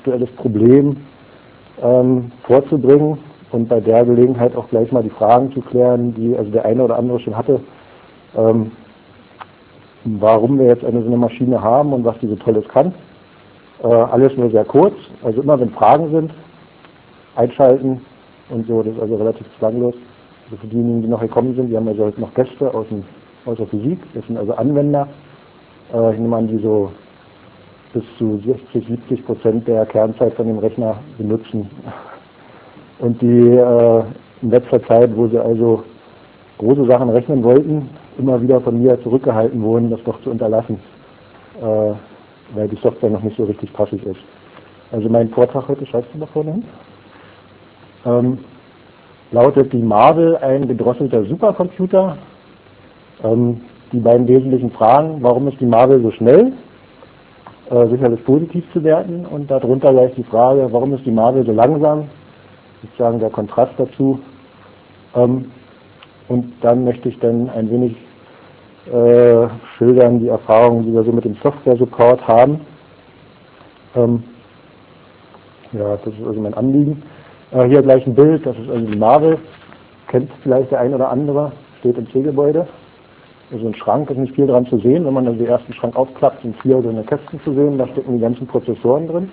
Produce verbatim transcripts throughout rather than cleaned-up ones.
aktuelles Problem ähm, vorzubringen und bei der Gelegenheit auch gleich mal die Fragen zu klären, die also der eine oder andere schon hatte, ähm, warum wir jetzt eine so eine Maschine haben und was die so Tolles kann. Äh, alles nur sehr kurz, also immer wenn Fragen sind, einschalten und so, das ist also relativ zwanglos. Also für diejenigen, die noch gekommen sind, wir haben also heute noch Gäste aus, dem, aus der Physik, das sind also Anwender, äh, ich nehme an, die so bis zu sechzig, siebzig Prozent der Kernzeit von dem Rechner benutzen. Und die äh, in letzter Zeit, wo sie also große Sachen rechnen wollten, immer wieder von mir zurückgehalten wurden, das doch zu unterlassen, äh, weil die Software noch nicht so richtig passig ist. Also mein Vortrag heute, schreibst du da vorne hin, ähm, lautet die Marvel ein gedrosselter Supercomputer. Ähm, die beiden wesentlichen Fragen, warum ist die Marvel so schnell? Äh, sicherlich positiv zu werten, und darunter gleich die Frage, warum ist die Marvel so langsam? Sozusagen der Kontrast dazu. Ähm, und dann möchte ich dann ein wenig äh, schildern die Erfahrungen, die wir so mit dem Software-Support haben. Ähm, ja, das ist also mein Anliegen. Äh, hier gleich ein Bild, das ist also die Marvel. Kennt vielleicht der ein oder andere, steht im C-Gebäude. Also ein Schrank, ist nicht viel dran zu sehen. Wenn man also den ersten Schrank aufklappt, sind vier so eine Kästen zu sehen, da stecken die ganzen Prozessoren drin.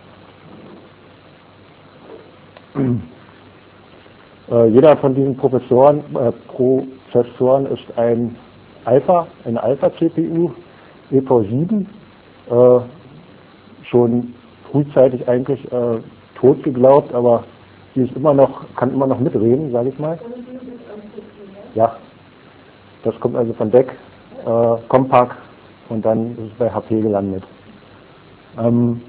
Äh, jeder von diesen Professoren, äh, Prozessoren ist ein Alpha, eine Alpha-C P U, E V sieben, äh, schon frühzeitig eigentlich äh, tot geglaubt, aber die ist immer noch, kann immer noch mitreden, sage ich mal. Ja, das kommt also von D E C, äh, Compaq, und dann ist es bei H P gelandet. Ähm,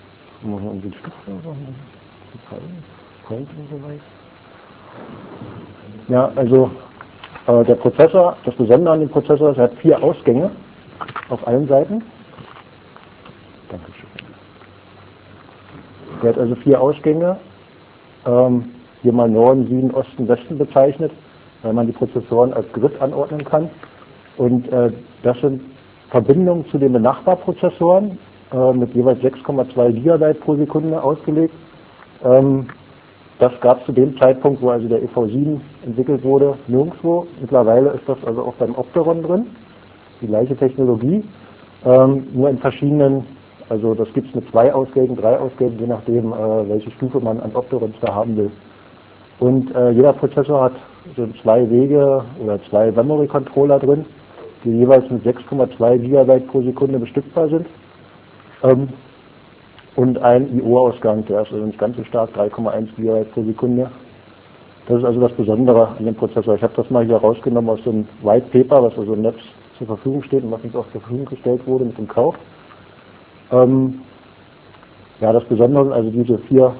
ja, also äh, der Prozessor, das Besondere an dem Prozessor ist, er hat vier Ausgänge auf allen Seiten. Dankeschön. Der hat also vier Ausgänge, ähm, hier mal Norden, Süden, Osten, Westen bezeichnet, weil man die Prozessoren als Grid anordnen kann. Und äh, das sind Verbindungen zu den Benachbarprozessoren äh, mit jeweils sechs Komma zwei Gigabyte pro Sekunde ausgelegt. Ähm, das gab es zu dem Zeitpunkt, wo also der E V sieben entwickelt wurde, nirgendwo. Mittlerweile ist das also auch beim Opteron drin, die gleiche Technologie, ähm, nur in verschiedenen, also das gibt es mit zwei Ausgängen, drei Ausgängen, je nachdem, äh, welche Stufe man an Opterons da haben will. Und äh, jeder Prozessor hat so zwei Wege oder zwei Memory-Controller drin, die jeweils mit sechs Komma zwei Gigabyte pro Sekunde bestückbar sind. Ähm, und ein I O-Ausgang, der ist also nicht ganz so stark, drei Komma eins Gigabyte pro Sekunde. Das ist also das Besondere an dem Prozessor. Ich habe das mal hier rausgenommen aus dem White Paper, was also im Netz zur Verfügung steht und was uns auch zur Verfügung gestellt wurde mit dem Kauf. Ähm, ja, das Besondere sind also diese vier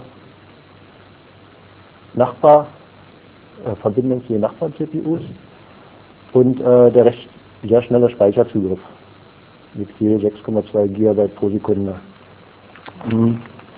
Nachbar, äh, Verbindungen zu den Nachbarn-C P Us und äh, der recht sehr schnelle Speicherzugriff mit je sechs Komma zwei Gigabyte pro Sekunde. Mhm.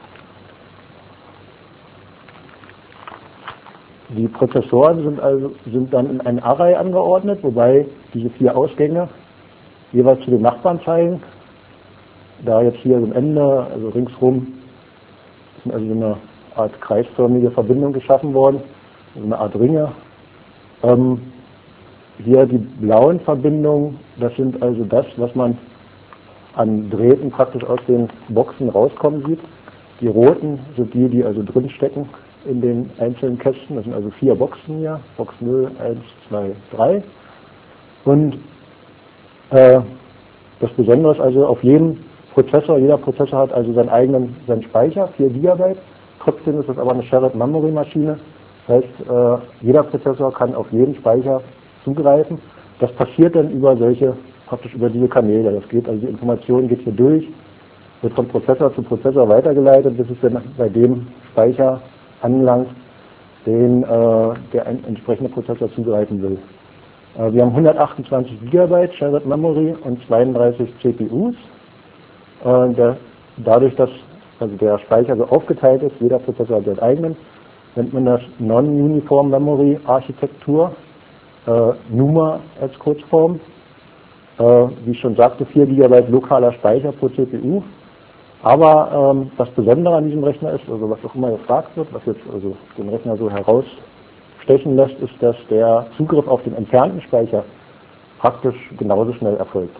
Die Prozessoren sind also sind dann in ein Array angeordnet, wobei diese vier Ausgänge jeweils zu den Nachbarn zeigen. Da jetzt hier am Ende, also ringsrum, ist also so eine Art kreisförmige Verbindung geschaffen worden, also eine Art Ringe. Ähm, hier die blauen Verbindungen, das sind also das, was man an Drähten praktisch aus den Boxen rauskommen sieht. Die roten sind die, die also drin stecken in den einzelnen Kästen. Das sind also vier Boxen hier, Box null, eins, zwei, drei. Und äh, das Besondere ist also, auf jedem Prozessor, jeder Prozessor hat also seinen eigenen seinen Speicher, vier Gigabyte. Trotzdem ist das aber eine Shared Memory Maschine. Das heißt, äh, jeder Prozessor kann auf jeden Speicher zugreifen. Das passiert dann über solche, praktisch über diese Kanäle. Das geht, also die Information geht hier durch, wird von Prozessor zu Prozessor weitergeleitet, bis es dann bei dem Speicher anlangt, den äh, der ein, entsprechende Prozessor zugreifen will. Äh, wir haben hundertachtundzwanzig Gigabyte Shared Memory und zweiunddreißig C P Us. Äh, der, dadurch, dass also der Speicher so aufgeteilt ist, jeder Prozessor hat seinen eigenen, nennt man das Non-Uniform Memory Architektur, äh, NUMA als Kurzform. Äh, wie ich schon sagte, vier Gigabyte lokaler Speicher pro C P U. Aber ähm, das Besondere an diesem Rechner ist, also was auch immer gefragt wird, was jetzt also den Rechner so herausstechen lässt, ist, dass der Zugriff auf den entfernten Speicher praktisch genauso schnell erfolgt.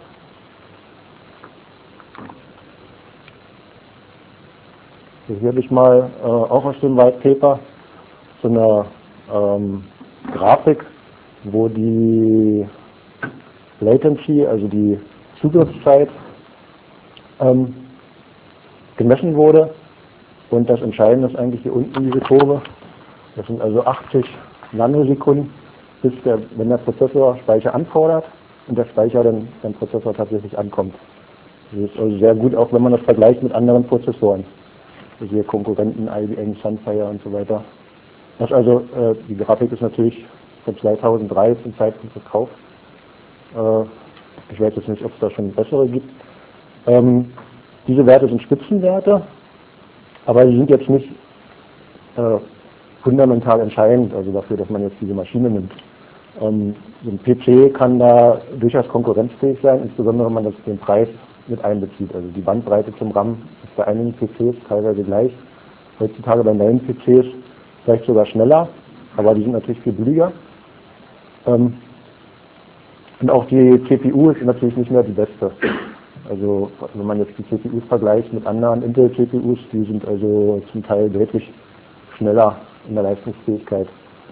Hier habe ich mal äh, auch aus dem White Paper so eine ähm, Grafik, wo die Latency, also die Zugriffszeit, ähm, gemessen wurde. Und das Entscheidende ist eigentlich hier unten diese Kurve. Das sind also achtzig Nanosekunden, bis der, wenn der Prozessor Speicher anfordert und der Speicher dann beim Prozessor tatsächlich ankommt. Das ist also sehr gut, auch wenn man das vergleicht mit anderen Prozessoren. Also hier Konkurrenten, I B M, Sunfire und so weiter. Das also, äh, die Grafik ist natürlich von zweitausenddrei zum Zeitpunkt des Kaufs. Äh, ich weiß jetzt nicht, ob es da schon bessere gibt. Ähm, diese Werte sind Spitzenwerte, aber sie sind jetzt nicht äh, fundamental entscheidend, also dafür, dass man jetzt diese Maschine nimmt. Ähm, so ein P C kann da durchaus konkurrenzfähig sein, insbesondere wenn man das, den Preis mit einbezieht. Also die Bandbreite zum RAM ist bei einigen P Cs teilweise gleich. Heutzutage bei neuen P Cs vielleicht sogar schneller, aber die sind natürlich viel billiger. Ähm, und auch die C P U ist natürlich nicht mehr die beste. Also wenn man jetzt die C P Us vergleicht mit anderen Intel-C P Us, die sind also zum Teil deutlich schneller in der Leistungsfähigkeit.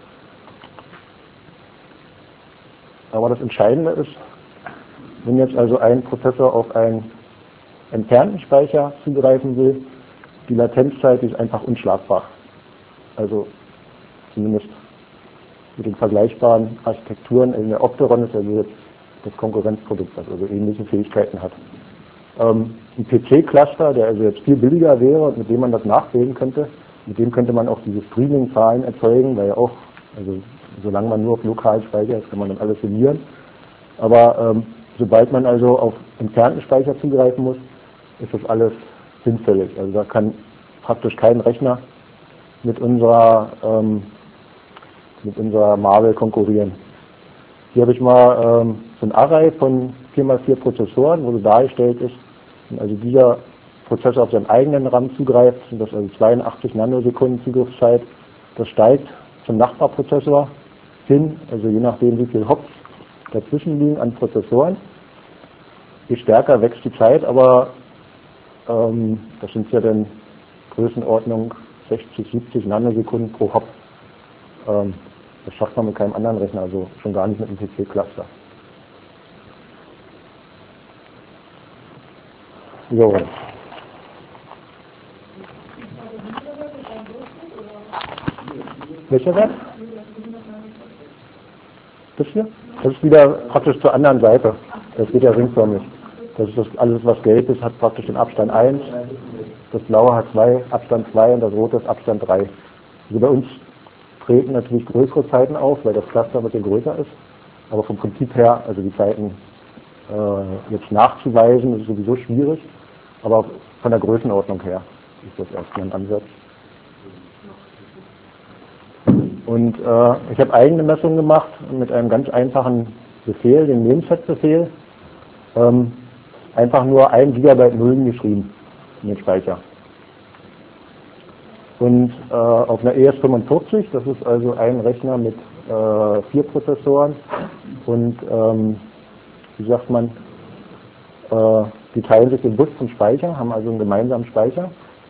Aber das Entscheidende ist, wenn jetzt also ein Prozessor auf einen entfernten Speicher zugreifen will, die Latenzzeit ist einfach unschlagbar. Also zumindest mit den vergleichbaren Architekturen. In der Opteron ist also jetzt das Konkurrenzprodukt, das also ähnliche Fähigkeiten hat. Ähm, ein P C-Cluster, der also jetzt viel billiger wäre und mit dem man das nachbilden könnte, mit dem könnte man auch diese Streaming-Zahlen erzeugen, weil ja auch, also solange man nur auf lokalen Speicher ist, kann man dann alles summieren. Aber ähm, sobald man also auf entfernten Speicher zugreifen muss, ist das alles hinfällig. Also da kann praktisch kein Rechner mit unserer ähm, mit unserer Marvel konkurrieren. Hier habe ich mal ähm, so ein Array von vier mal vier Prozessoren, wo so dargestellt ist, wenn also dieser Prozessor auf seinen eigenen RAM zugreift, sind das also zweiundachtzig Nanosekunden Zugriffszeit. Das steigt zum Nachbarprozessor hin, also je nachdem wie viel Hops dazwischen liegen an Prozessoren. Je stärker wächst die Zeit, aber ähm, das sind ja dann Größenordnung sechzig, siebzig Nanosekunden pro Hop. Ähm, das schafft man mit keinem anderen Rechner, also schon gar nicht mit einem P C-Cluster. So. Welcher Wert? Das hier? Das ist wieder praktisch zur anderen Seite. Das geht ja ringförmig. Das ist das, alles, was gelb ist, hat praktisch den Abstand eins. Das blaue hat zwei, Abstand zwei und das rote ist Abstand drei. Also bei uns treten natürlich größere Zeiten auf, weil das Cluster ein bisschen größer ist. Aber vom Prinzip her, also die Zeiten äh, jetzt nachzuweisen, ist sowieso schwierig. Aber von der Größenordnung her ist das erstmal ein Ansatz. Und äh, ich habe eigene Messungen gemacht mit einem ganz einfachen Befehl, dem Nameset-Befehl. Ähm, einfach nur ein Gigabyte Nullen geschrieben in den Speicher. Und äh, auf einer E S fünfundvierzig, das ist also ein Rechner mit äh, vier Prozessoren und ähm, wie sagt man, äh, die teilen sich den Bus zum Speicher, haben also einen gemeinsamen Speicher.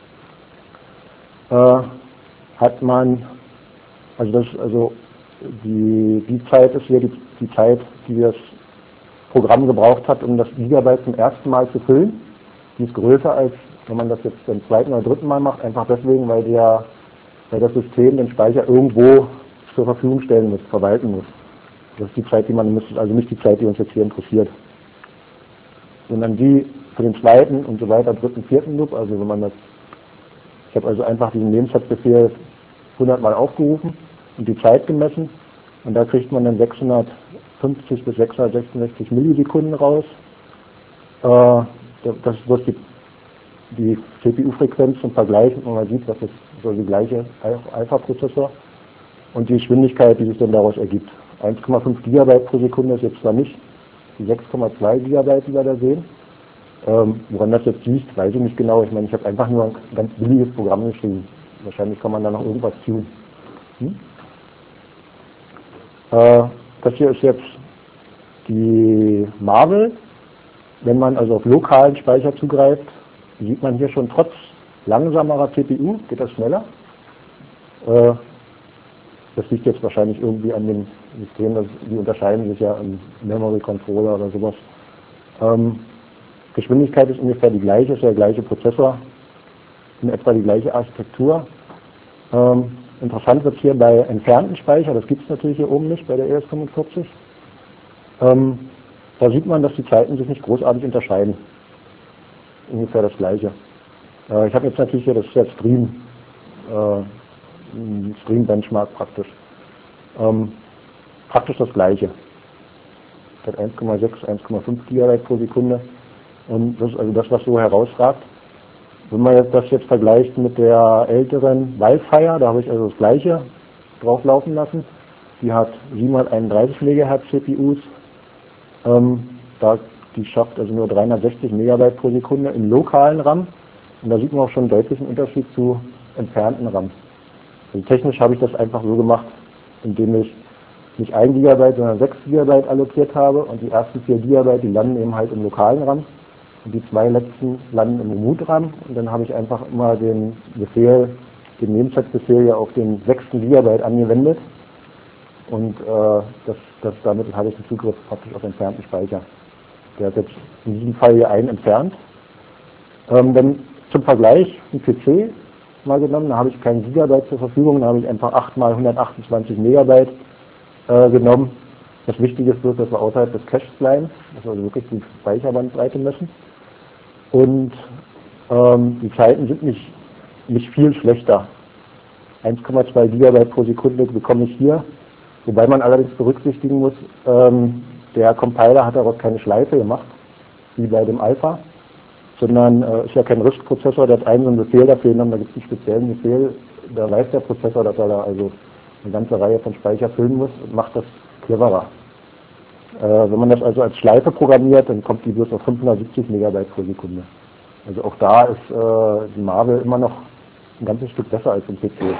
Äh, hat man, also das, also die, die Zeit ist hier die, die Zeit, die das Programm gebraucht hat, um das Gigabyte zum ersten Mal zu füllen. Die ist größer als wenn man das jetzt beim zweiten oder dritten Mal macht, einfach deswegen, weil, der, weil das System den Speicher irgendwo zur Verfügung stellen muss, verwalten muss. Das ist die Zeit, die man misst, also nicht die Zeit, die uns jetzt hier interessiert. Sondern die für den zweiten und so weiter, dritten, vierten Loop, also wenn man das, ich habe also einfach diesen Nameset-Befehl hundert Mal aufgerufen und die Zeit gemessen und da kriegt man dann sechshundertfünfzig bis sechshundertsechsundsechzig Millisekunden raus. Äh, das ist bloß die die C P U-Frequenz zum Vergleich, und man sieht, das ist so die gleiche Alpha-Prozessor und die Geschwindigkeit, die sich dann daraus ergibt. eins Komma fünf Gigabyte pro Sekunde ist jetzt zwar nicht die sechs Komma zwei Gigabyte, die wir da sehen, Ähm, woran das jetzt liegt, weiß ich nicht genau. Ich meine, ich habe einfach nur ein ganz billiges Programm geschrieben. Wahrscheinlich kann man da noch irgendwas tun. Hm? Äh, das hier ist jetzt die Marvel. Wenn man also auf lokalen Speicher zugreift, sieht man hier schon trotz langsamerer C P U, geht das schneller. Äh, das liegt jetzt wahrscheinlich irgendwie an dem System, das, die unterscheiden sich ja im Memory Controller oder sowas. Ähm, Geschwindigkeit ist ungefähr die gleiche, ist der gleiche Prozessor, in etwa die gleiche Architektur. Ähm, interessant wird hier bei entfernten Speicher, das gibt es natürlich hier oben nicht bei der E S fünfundvierzig. Ähm, da sieht man, dass die Zeiten sich nicht großartig unterscheiden. Ungefähr das gleiche. Äh, ich habe jetzt natürlich hier, das ist der Stream, äh, ein Stream-Benchmark praktisch. Ähm, praktisch das gleiche. Das hat eins Komma sechs, eins Komma fünf Gigabyte pro Sekunde. Und das ist also das, was so herausragt. Wenn man jetzt das jetzt vergleicht mit der älteren Wildfire, da habe ich also das gleiche drauflaufen lassen. Die hat siebenhunderteinunddreißig Megahertz C P Us. Ähm, da, die schafft also nur dreihundertsechzig Megabyte pro Sekunde im lokalen RAM. Und da sieht man auch schon einen deutlichen Unterschied zu entfernten RAM. Also technisch habe ich das einfach so gemacht, indem ich nicht ein Gigabyte, sondern sechs Gigabyte allokiert habe. Und die ersten vier Gigabyte, die landen eben halt im lokalen RAM. Und die zwei letzten landen im Remote-RAM. Und dann habe ich einfach immer den Befehl, den Namesec-Befehl ja auf den sechsten Gigabyte angewendet. Und äh, das, das, damit habe ich den Zugriff praktisch auf entfernten Speicher. Der hat jetzt in diesem Fall hier einen entfernt. Ähm, dann zum Vergleich ein P C mal genommen, da habe ich kein Gigabyte zur Verfügung, da habe ich einfach acht mal hundertachtundzwanzig Megabyte äh, genommen. Das Wichtige ist bloß, dass wir außerhalb des Caches bleiben, dass wir also wirklich die Speicherbandbreite messen. Und ähm, die Zeiten sind nicht, nicht viel schlechter. eins Komma zwei Gigabyte pro Sekunde bekomme ich hier, wobei man allerdings berücksichtigen muss, ähm, der Compiler hat daraus keine Schleife gemacht, wie bei dem Alpha, sondern äh, ist ja kein RISC-Prozessor, der hat einen so einen Befehl dafür genommen, da gibt es einen speziellen Befehl, da weiß der Prozessor, dass er da also eine ganze Reihe von Speicher füllen muss und macht das cleverer. Äh, wenn man das also als Schleife programmiert, dann kommt die bloß auf fünfhundertsiebzig Megabyte pro Sekunde. Also auch da ist äh, die Marvel immer noch ein ganzes Stück besser als im P C.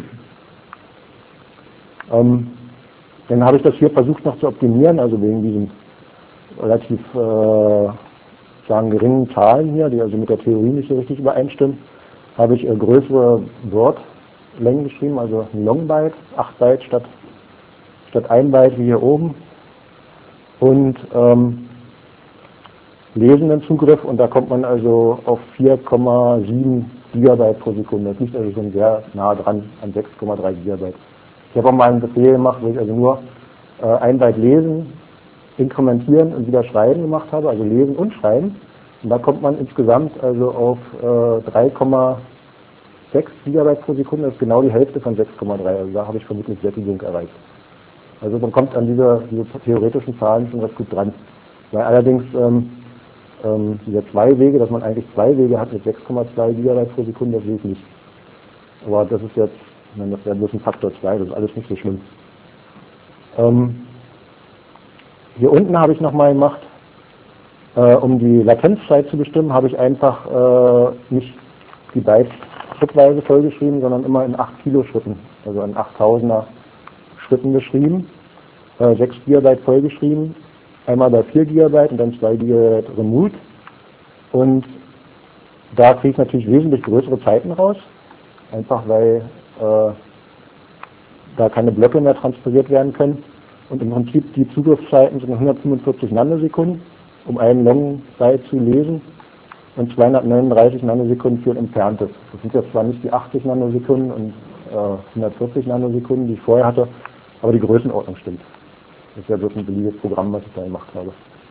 Ähm, dann habe ich das hier versucht noch zu optimieren, also wegen diesen relativ äh, sagen geringen Zahlen hier, die also mit der Theorie nicht so richtig übereinstimmen, habe ich äh, größere Wortlängen geschrieben, also ein Long Byte, acht Byte statt, statt ein Byte wie hier oben. Und ähm, lesenden Zugriff, und da kommt man also auf vier Komma sieben Gigabyte pro Sekunde. Das liegt also schon sehr nah dran an sechs Komma drei Gigabyte. Ich habe auch mal einen Befehl gemacht, wo ich also nur äh, ein Byte lesen, inkrementieren und wieder schreiben gemacht habe, also lesen und schreiben. Und da kommt man insgesamt also auf äh, drei Komma sechs Gigabyte pro Sekunde, das ist genau die Hälfte von sechs Komma drei. Also da habe ich vermutlich Sättigung erreicht. Also man kommt an diese, diese theoretischen Zahlen schon recht gut dran. Weil allerdings ähm, ähm, diese zwei Wege, dass man eigentlich zwei Wege hat mit sechs Komma zwei Gigabyte pro Sekunde, das sehe ich nicht. Aber das ist jetzt, ich meine, das wäre bloß ein Faktor zwei, das ist alles nicht so schlimm. Ähm, hier unten habe ich nochmal gemacht, äh, um die Latenzzeit zu bestimmen, habe ich einfach äh, nicht die Bytes schrittweise vollgeschrieben, sondern immer in acht Kilo Schritten, also in achttausender Schritten geschrieben, äh, sechs Gigabyte vollgeschrieben, einmal bei vier Gigabyte und dann zwei Gigabyte Remote. Und da kriege ich natürlich wesentlich größere Zeiten raus, einfach weil äh, da keine Blöcke mehr transponiert werden können. Und im Prinzip die Zugriffszeiten sind hundertfünfundvierzig Nanosekunden, um einen Long Byte zu lesen, und zweihundertneununddreißig Nanosekunden für ein entferntes. Das sind jetzt zwar nicht die achtzig Nanosekunden und äh, hundertvierzig Nanosekunden, die ich vorher hatte, aber die Größenordnung stimmt. Das ist ja wirklich ein beliebiges Programm, was ich da gemacht habe.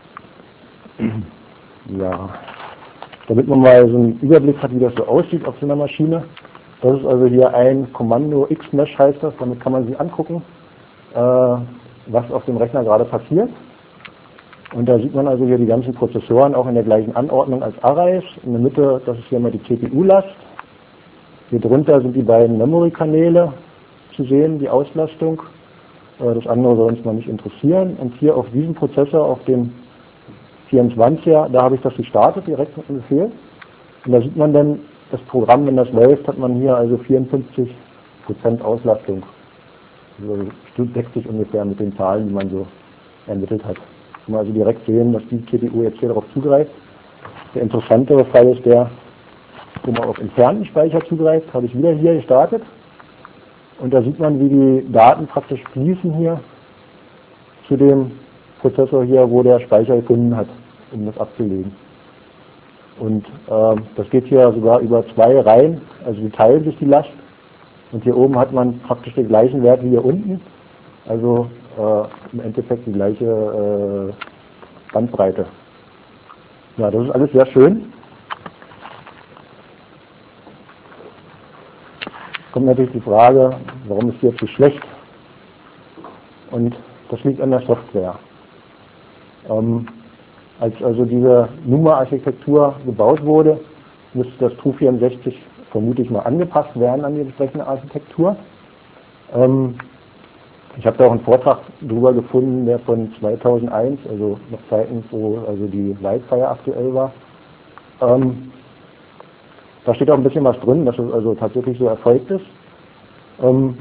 Ja, damit man mal so einen Überblick hat, wie das so aussieht auf so einer Maschine. Das ist also hier ein Kommando, Xmesh heißt das, damit kann man sich angucken, äh, was auf dem Rechner gerade passiert. Und da sieht man also hier die ganzen Prozessoren auch in der gleichen Anordnung als Arrays. In der Mitte, das ist hier mal die C P U-Last. Hier drunter sind die beiden Memory-Kanäle zu sehen, die Auslastung. Das andere soll uns mal nicht interessieren. Und hier auf diesem Prozessor, auf dem vierundzwanziger, da habe ich das gestartet, direkt mit dem Befehl. Und da sieht man dann, das Programm, wenn das läuft, hat man hier also vierundfünfzig Prozent Auslastung. Also deckt sich ungefähr mit den Zahlen, die man so ermittelt hat. Kann man also direkt sehen, dass die C P U jetzt hier darauf zugreift. Der interessantere Fall ist der, wo man auf entfernten Speicher zugreift, habe ich wieder hier gestartet. Und da sieht man, wie die Daten praktisch fließen hier zu dem Prozessor hier, wo der Speicher gefunden hat, um das abzulegen. Und äh, das geht hier sogar über zwei Reihen, also die teilen sich die Last. Und hier oben hat man praktisch den gleichen Wert wie hier unten, also äh, im Endeffekt die gleiche äh, Bandbreite. Ja, das ist alles sehr schön. Kommt natürlich die Frage, warum ist die jetzt so schlecht? Und das liegt an der Software. Ähm, als also diese NUMA-Architektur gebaut wurde, müsste das Tru vierundsechzig vermutlich mal angepasst werden an die entsprechende Architektur. Ähm, ich habe da auch einen Vortrag drüber gefunden, der von zweitausendeins, also noch Zeiten, wo also die Wildfire aktuell war. Ähm, da steht auch ein bisschen was drin, dass es also tatsächlich so erfolgt ist. Ähm,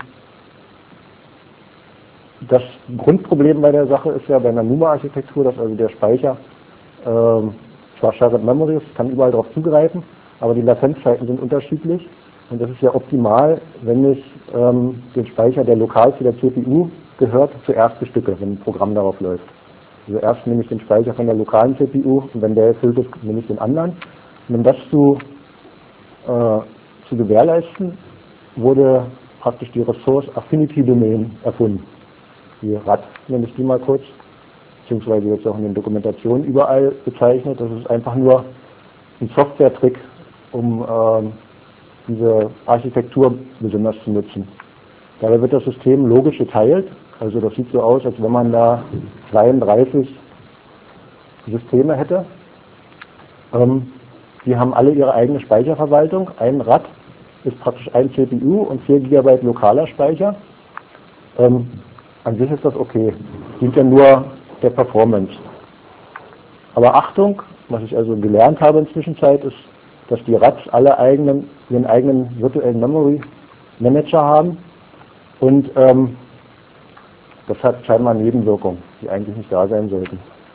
das Grundproblem bei der Sache ist ja bei einer NUMA-Architektur, dass also der Speicher ähm, zwar Shared Memory ist, kann überall darauf zugreifen, aber die Latenzzeiten sind unterschiedlich und das ist ja optimal, wenn ich ähm, den Speicher, der lokal zu der C P U gehört, zuerst bestücke, wenn ein Programm darauf läuft. Also erst nehme ich den Speicher von der lokalen C P U und wenn der erfüllt ist, nehme ich den anderen. Und um das zu, äh, zu gewährleisten, wurde praktisch die Resource Affinity Domain erfunden. Die R A D nenne ich die mal kurz, beziehungsweise jetzt auch in den Dokumentationen überall bezeichnet. Das ist einfach nur ein Software-Trick, um ähm, diese Architektur besonders zu nutzen. Dabei wird das System logisch geteilt, also das sieht so aus, als wenn man da zweiunddreißig Systeme hätte. Ähm, die haben alle ihre eigene Speicherverwaltung. Ein R A D ist praktisch ein C P U und vier Gigabyte lokaler Speicher. Ähm, an sich ist das okay, dient ja nur der Performance. Aber Achtung, was ich also gelernt habe in der Zwischenzeit, ist, dass die R A Ds alle eigenen, ihren eigenen virtuellen Memory Manager haben und ähm, das hat scheinbar Nebenwirkungen, die eigentlich nicht da sein sollten.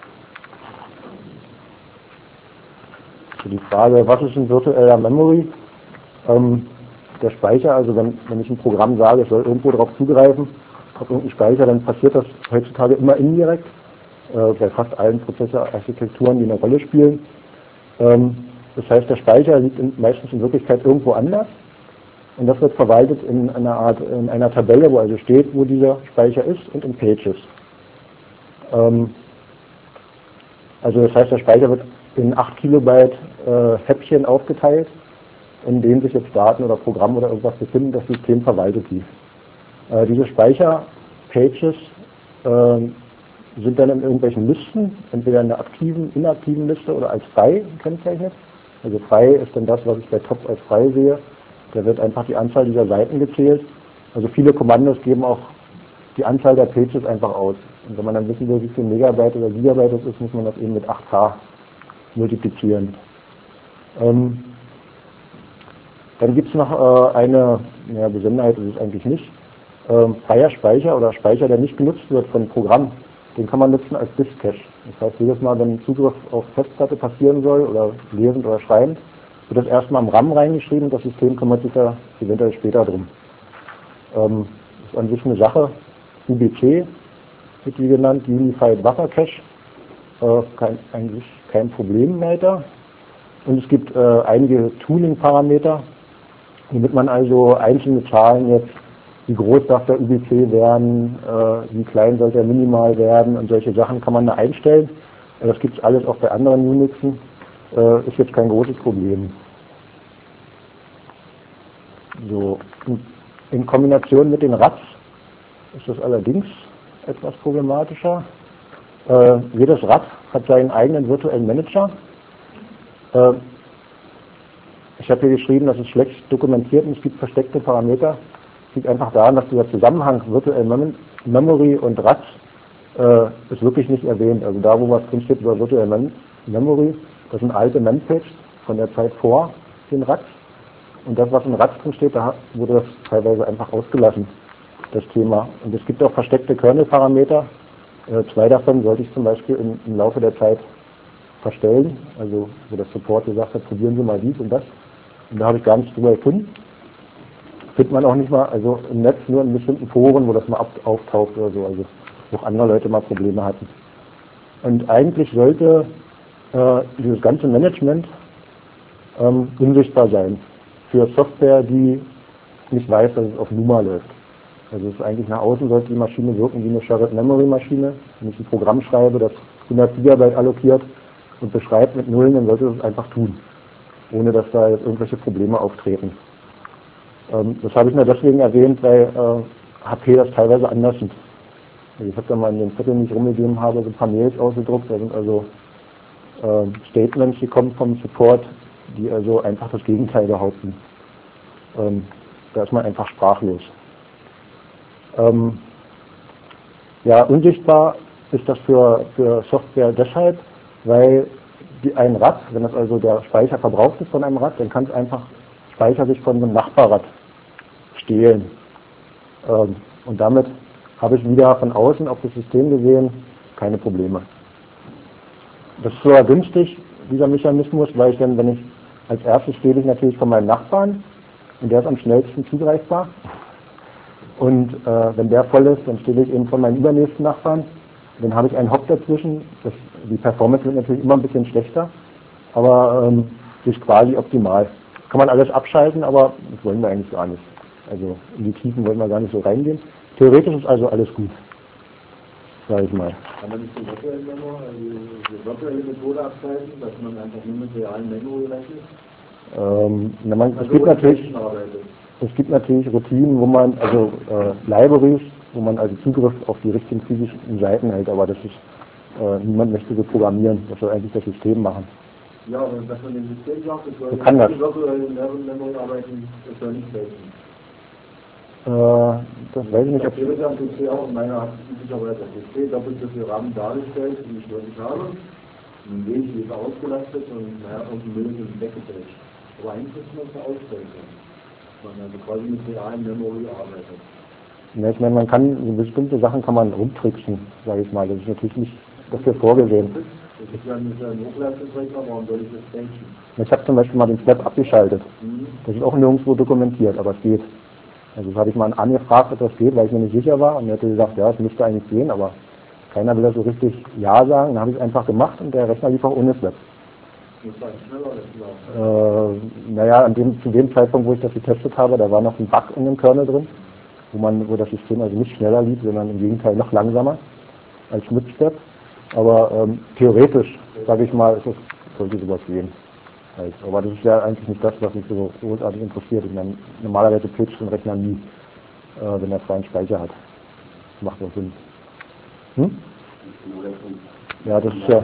Also die Frage, was ist ein virtueller Memory? Ähm, der Speicher, also wenn, wenn ich ein Programm sage, es soll irgendwo darauf zugreifen, auf irgendeinen Speicher, dann passiert das heutzutage immer indirekt, äh, bei fast allen Prozessorarchitekturen, die eine Rolle spielen. Ähm, das heißt, der Speicher liegt in, meistens in Wirklichkeit irgendwo anders und das wird verwaltet in einer Art, in einer Tabelle, wo also steht, wo dieser Speicher ist und in Pages. Ähm, also das heißt, der Speicher wird in acht Kilobyte äh, Häppchen aufgeteilt, in denen sich jetzt Daten oder Programme oder irgendwas befinden, das System verwaltet die. Äh, diese Speicher-Pages äh, sind dann in irgendwelchen Listen, entweder in der aktiven, inaktiven Liste oder als frei gekennzeichnet. Also frei ist dann das, was ich bei Top als frei sehe. Da wird einfach die Anzahl dieser Seiten gezählt. Also viele Kommandos geben auch die Anzahl der Pages einfach aus. Und wenn man dann wissen will, wie viel Megabyte oder Gigabyte das ist, muss man das eben mit acht K multiplizieren. Ähm, dann gibt es noch äh, eine ja, Besonderheit, ist es eigentlich nicht. Ähm, freier Speicher oder Speicher, der nicht genutzt wird von Programm, den kann man nutzen als Disk Cache. Das heißt, jedes Mal, wenn Zugriff auf Festplatte passieren soll oder lesend oder schreibend, wird das erstmal im RAM reingeschrieben und das System kümmert sich da eventuell später drum. Ähm, das ist an sich eine Sache. U B C wird die genannt, Unified Buffer Cache. Äh, kein, eigentlich kein Problem weiter. Und es gibt äh, einige Tuning-Parameter, womit man also einzelne Zahlen jetzt, wie groß darf der U B C werden, äh, wie klein sollte er minimal werden und solche Sachen kann man da einstellen. Äh, das gibt es alles auch bei anderen Unixen, äh, ist jetzt kein großes Problem. So, in Kombination mit den R A Ds ist das allerdings etwas problematischer. Äh, jedes R A D hat seinen eigenen virtuellen Manager. Äh, ich habe hier geschrieben, das ist schlecht dokumentiert und es gibt versteckte Parameter. Das liegt einfach daran, dass dieser Zusammenhang virtuelle Mem Memory und R A Ds äh, ist wirklich nicht erwähnt. Also da, wo was drin steht über Virtual Mem Memory, das sind alte Mempages von der Zeit vor den R A Ds. Und das, was in R A Ds drin steht, da wurde das teilweise einfach ausgelassen, das Thema. Und es gibt auch versteckte Kernel-Parameter. Äh, zwei davon sollte ich zum Beispiel im, im Laufe der Zeit verstellen. Also, wo der Support gesagt hat, probieren Sie mal dies und das. Und da habe ich gar nichts drüber gefunden. Findet man auch nicht mal, also im Netz nur in bestimmten Foren, wo das mal auftaucht oder so, also wo auch andere Leute mal Probleme hatten. Und eigentlich sollte äh, dieses ganze Management ähm, unsichtbar sein für Software, die nicht weiß, dass es auf NUMA läuft. Also es ist eigentlich nach außen sollte die Maschine wirken wie eine Shared Memory Maschine. Wenn ich ein Programm schreibe, das hundert Gigabyte allokiert und beschreibt mit Nullen, dann sollte es einfach tun, ohne dass da jetzt irgendwelche Probleme auftreten. Ähm, das habe ich nur deswegen erwähnt, weil äh, H P das teilweise anders sieht. Also ich habe da mal in den Zetteln, die ich rumgegeben habe, so ein paar Mails ausgedruckt. Da sind also äh, Statements, die kommen vom Support, die also einfach das Gegenteil behaupten. Ähm, da ist man einfach sprachlos. Ähm, ja, unsichtbar ist das für, für Software deshalb, weil die, ein R A D, wenn das also der Speicher verbraucht ist von einem R A D, dann kann es einfach Speicher sich von einem Nachbar-R A D stehlen. Ähm, und damit habe ich wieder von außen auf das System gesehen keine Probleme. Das ist sogar günstig, dieser Mechanismus, weil ich dann, wenn ich als erstes stehle ich natürlich von meinem Nachbarn und der ist am schnellsten zugreifbar. Und äh, wenn der voll ist, dann stehle ich eben von meinem übernächsten Nachbarn. Dann habe ich einen Hop dazwischen. Das, die Performance wird natürlich immer ein bisschen schlechter, aber ähm, ist quasi optimal. Kann man alles abschalten, aber das wollen wir eigentlich gar nicht. Also in die Tiefen wollen wir gar nicht so reingehen. Theoretisch ist also alles gut, sage ich mal. Kann man nicht die virtuelle Memory, also die virtuelle Methode abschalten, dass man einfach nur mit realen Memory rechnet? Ähm, na man, also es, gibt natürlich, es gibt natürlich Routinen, wo man, also äh, Libraries, wo man also Zugriff auf die richtigen physischen Seiten hält, aber das ist, äh, niemand möchte so programmieren, das soll eigentlich das System machen. Ja, aber dass man dem System sagt, es soll so kann das. die virtuelle Memory arbeiten, das soll nicht helfen. Äh, das weiß ich nicht, ob ich habe am P C auch in meiner Hand üblicherweise P C doppelt so viel RAM dargestellt, wie ich wirklich habe. Und dann sehe ich, wie es ausgelastet und naja, irgendwie Müll ist weggefälscht. Aber eigentlich ist man es ausstellen können. Man also quasi mit realen Memory arbeitet. Ja, ich meine, man kann, bestimmte Sachen kann man rumtricksen, sage ich mal. Das ist natürlich nicht dafür vorgesehen. Das ist ja nicht ein Hochleistungsrechner, warum soll ich das fälschen? Ich habe zum Beispiel mal den Snap abgeschaltet. Mhm. Das ist auch nirgendwo dokumentiert, aber es geht. Also das habe ich mal angefragt, ob das geht, weil ich mir nicht sicher war. Und er hatte gesagt, ja, es müsste eigentlich gehen, aber keiner will das so richtig Ja sagen. Dann habe ich es einfach gemacht und der Rechner lief auch ohne Snap. Das war schneller oder Äh, naja, an dem, zu dem Zeitpunkt, wo ich das getestet habe, da war noch ein Bug in dem Kernel drin, wo man, wo das System also nicht schneller lief, sondern im Gegenteil noch langsamer als mit Step. Aber ähm, theoretisch, sage ich mal, ist es, sollte sowas gehen. Halt. Aber das ist ja eigentlich nicht das, was mich so großartig interessiert. Ich meine, normalerweise pitcht ein Rechner nie, äh, wenn er freien Speicher hat. Das macht doch Sinn. Hm? Ja, das ist ja.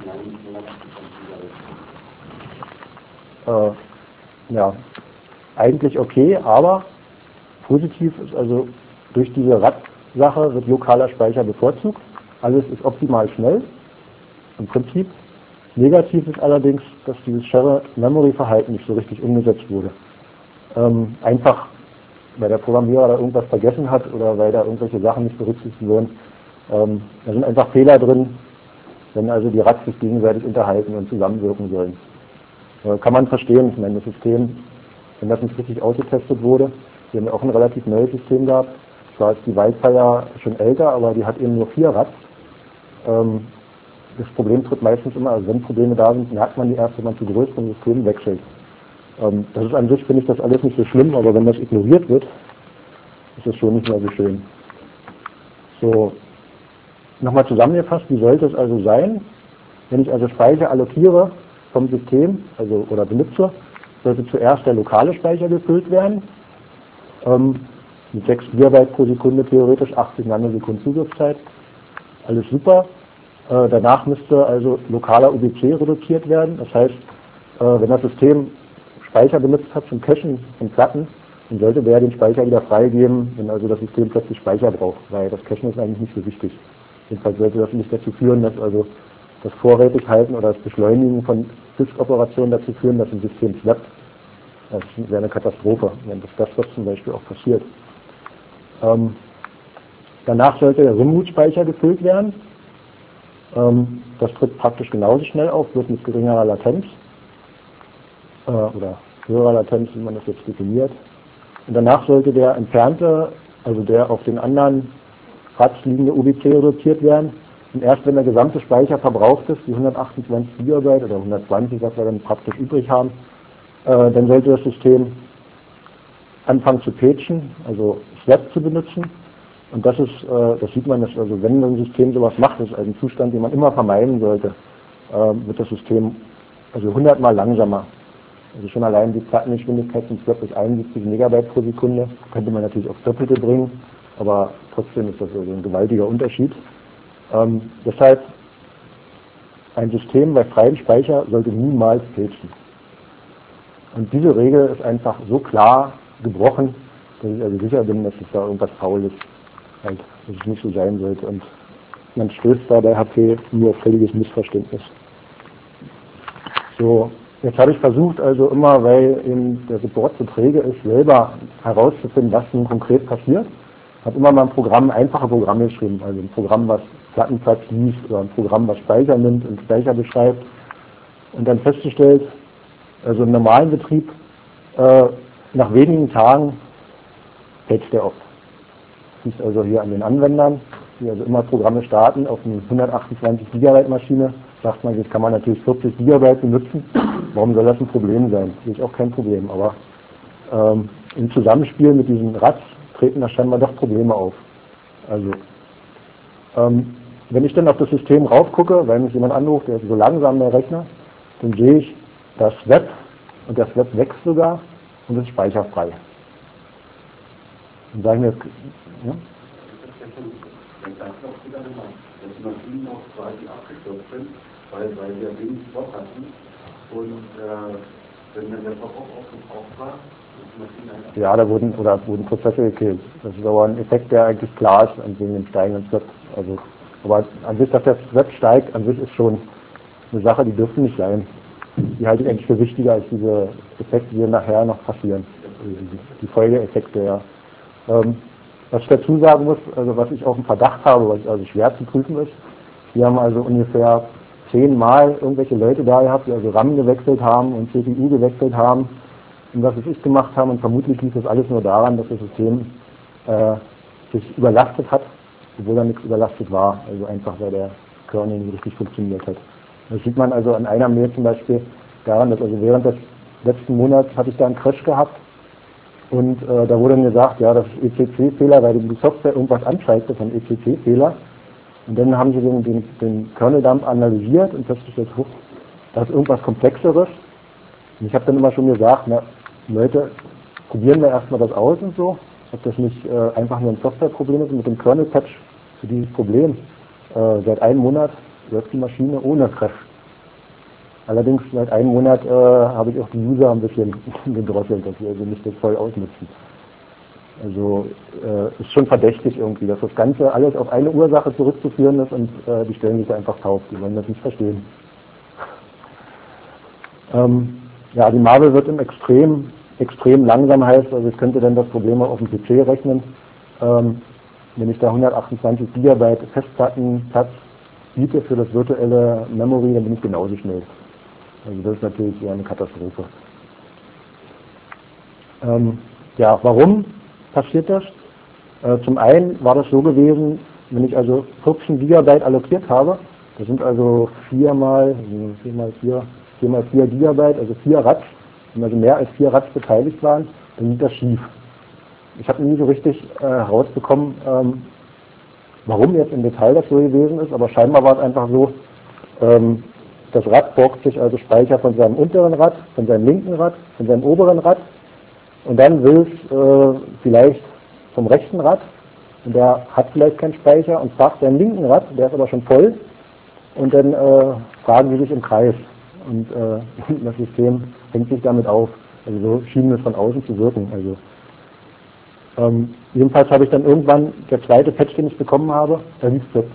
Äh, ja, eigentlich okay, aber positiv ist also durch diese R A D-Sache wird lokaler Speicher bevorzugt. Alles ist optimal schnell, im Prinzip. Negativ ist allerdings, dass dieses Shared-Memory-Verhalten nicht so richtig umgesetzt wurde. Ähm, einfach, weil der Programmierer da irgendwas vergessen hat oder weil da irgendwelche Sachen nicht berücksichtigt wurden. Ähm, da sind einfach Fehler drin, wenn also die R A Ds sich gegenseitig unterhalten und zusammenwirken sollen. Äh, kann man verstehen, ich meine, das System, wenn das nicht richtig ausgetestet wurde, wir haben ja auch ein relativ neues System gehabt, zwar ist die Wildfire schon älter, aber die hat eben nur vier R A Ds. Ähm, Das Problem tritt meistens immer, also wenn Probleme da sind, merkt man die erst, wenn man zu größeren Systemen wechselt. Ähm, das ist an sich, finde ich, das alles nicht so schlimm, aber wenn das ignoriert wird, ist das schon nicht mehr so schön. So, nochmal zusammengefasst, wie sollte es also sein? Wenn ich also Speicher allokiere vom System, also oder benutze, sollte zuerst der lokale Speicher gefüllt werden, ähm, mit sechs Gigabyte pro Sekunde theoretisch, achtzig Nanosekunden Zugriffszeit, alles super. Äh, danach müsste also lokaler U B C reduziert werden. Das heißt, äh, wenn das System Speicher benutzt hat zum Cachen von Platten, dann sollte der den Speicher wieder freigeben, wenn also das System plötzlich Speicher braucht, weil das Cachen ist eigentlich nicht so wichtig. Jedenfalls sollte das nicht dazu führen, dass also das Vorrätighalten oder das Beschleunigen von Disk-Operationen dazu führen, dass ein System swappt. Das wäre eine Katastrophe, wenn das, das zum Beispiel auch passiert. Ähm, danach sollte der Remote-Speicher gefüllt werden. Ähm, das tritt praktisch genauso schnell auf, wird mit geringerer Latenz äh, oder höherer Latenz, wie man das jetzt definiert. Und danach sollte der entfernte, also der auf den anderen Rats liegende U B C reduziert werden. Und erst wenn der gesamte Speicher verbraucht ist, die hundertachtundzwanzig Gigabyte oder hundertzwanzig, was wir dann praktisch übrig haben, äh, dann sollte das System anfangen zu patchen, also Swap zu benutzen. Und das ist, äh, das sieht man, dass also wenn ein System sowas macht, das ist ein Zustand, den man immer vermeiden sollte, äh, wird das System also hundertmal langsamer. Also schon allein die Plattengeschwindigkeit zum Swap ist einundsiebzig Megabyte pro Sekunde, könnte man natürlich aufs Doppelte bringen, aber trotzdem ist das also ein gewaltiger Unterschied. Ähm, deshalb, ein System bei freiem Speicher sollte niemals patchen. Und diese Regel ist einfach so klar gebrochen, dass ich also sicher bin, dass es da irgendwas faul ist, halt, dass es nicht so sein sollte. Und man stößt da bei H P nur auf völliges Missverständnis. So, jetzt habe ich versucht, also immer, weil eben der Support so träge ist, selber herauszufinden, was nun konkret passiert. Habe immer mal ein Programm, einfache Programme geschrieben, also ein Programm, was Plattenplatz liest oder ein Programm, was Speicher nimmt und Speicher beschreibt. Und dann festgestellt, also im normalen Betrieb, äh, nach wenigen Tagen patcht der oft. Das liegt also hier an den Anwendern, die also immer Programme starten auf eine hundertachtundzwanzig Gigabyte Maschine. Sagt man, jetzt kann man natürlich vierzig Gigabyte benutzen. Warum soll das ein Problem sein? Das ist auch kein Problem. Aber ähm, im Zusammenspiel mit diesen Rats treten da scheinbar doch Probleme auf. Also, ähm, wenn ich dann auf das System raufgucke, weil mich jemand anruft, der ist so langsam, der Rechner, dann sehe ich das Web und das Web wächst sogar und ist speicherfrei. Dann sagen wir, ja? Dass die Maschinen auch quasi abgestürzt sind, weil, weil wir wenig Spot hatten und äh, wenn dann der Verbrauch aufgebraucht war, ist die Maschine einfach... Ja, da wurden, oder wurden Prozesse gekillt. Das ist aber ein Effekt, der eigentlich klar ist, wegen dem steigenden Swap. Also, aber an sich, dass der Swap steigt, an sich ist schon eine Sache, die dürfte nicht sein. Die halte ich eigentlich für wichtiger als diese Effekte, die nachher noch passieren. Die Folgeeffekte, ja. Ähm, was ich dazu sagen muss, also was ich auf dem Verdacht habe, was also schwer zu prüfen ist, wir haben also ungefähr zehnmal irgendwelche Leute da gehabt, die also RAM gewechselt haben und C P U gewechselt haben und was ich gemacht haben, und vermutlich liegt das alles nur daran, dass das System äh, sich überlastet hat, obwohl da nichts überlastet war, also einfach weil der Kernel nicht richtig funktioniert hat. Das sieht man also an einer Mail zum Beispiel daran, dass also während des letzten Monats hatte ich da einen Crash gehabt und äh, da wurde dann gesagt, ja, das ist E C C-Fehler, weil die Software irgendwas anzeigte von E C C-Fehler. Und dann haben sie den, den, den Kernel-Dump analysiert und festgestellt, huch, das ist irgendwas Komplexeres. Und ich habe dann immer schon gesagt, na Leute, probieren wir erstmal das aus und so, ob das nicht äh, einfach nur ein Softwareproblem ist. Und mit dem Kernel-Patch für dieses Problem äh, seit einem Monat läuft die Maschine ohne Crash. Allerdings seit einem Monat äh, habe ich auch die User ein bisschen gedrosselt, dass sie also nicht so voll ausnutzen. Also äh, ist schon verdächtig irgendwie, dass das Ganze alles auf eine Ursache zurückzuführen ist und äh, die stellen sich da einfach taub, die wollen das nicht verstehen. Ähm, ja, die Marble wird im Extrem, extrem langsam heißt, also ich könnte dann das Problem auch auf dem P C rechnen. Ähm, wenn ich da hundertachtundzwanzig Gigabyte Festplattenplatz biete für das virtuelle Memory, dann bin ich genauso schnell. Also das ist natürlich eher eine Katastrophe. Ähm, ja, warum passiert das? Äh, zum einen war das so gewesen, wenn ich also vierzehn Gigabyte allokiert habe, das sind also vier mal vier mal vier, vier mal vier Gigabyte, also vier Rats, wenn also mehr als vier Rats beteiligt waren, dann liegt das schief. Ich habe nie so richtig äh, herausbekommen, ähm, warum jetzt im Detail das so gewesen ist, aber scheinbar war es einfach so, ähm, das Rad borgt sich also Speicher von seinem unteren Rad, von seinem linken Rad, von seinem oberen Rad und dann will es äh, vielleicht vom rechten Rad und der hat vielleicht keinen Speicher und fragt seinen linken Rad, der ist aber schon voll und dann äh, fragen sie sich im Kreis und äh, das System hängt sich damit auf. Also so schien es von außen zu wirken. Also ähm, jedenfalls habe ich dann irgendwann, der zweite Patch, den ich bekommen habe, der lief plötzlich.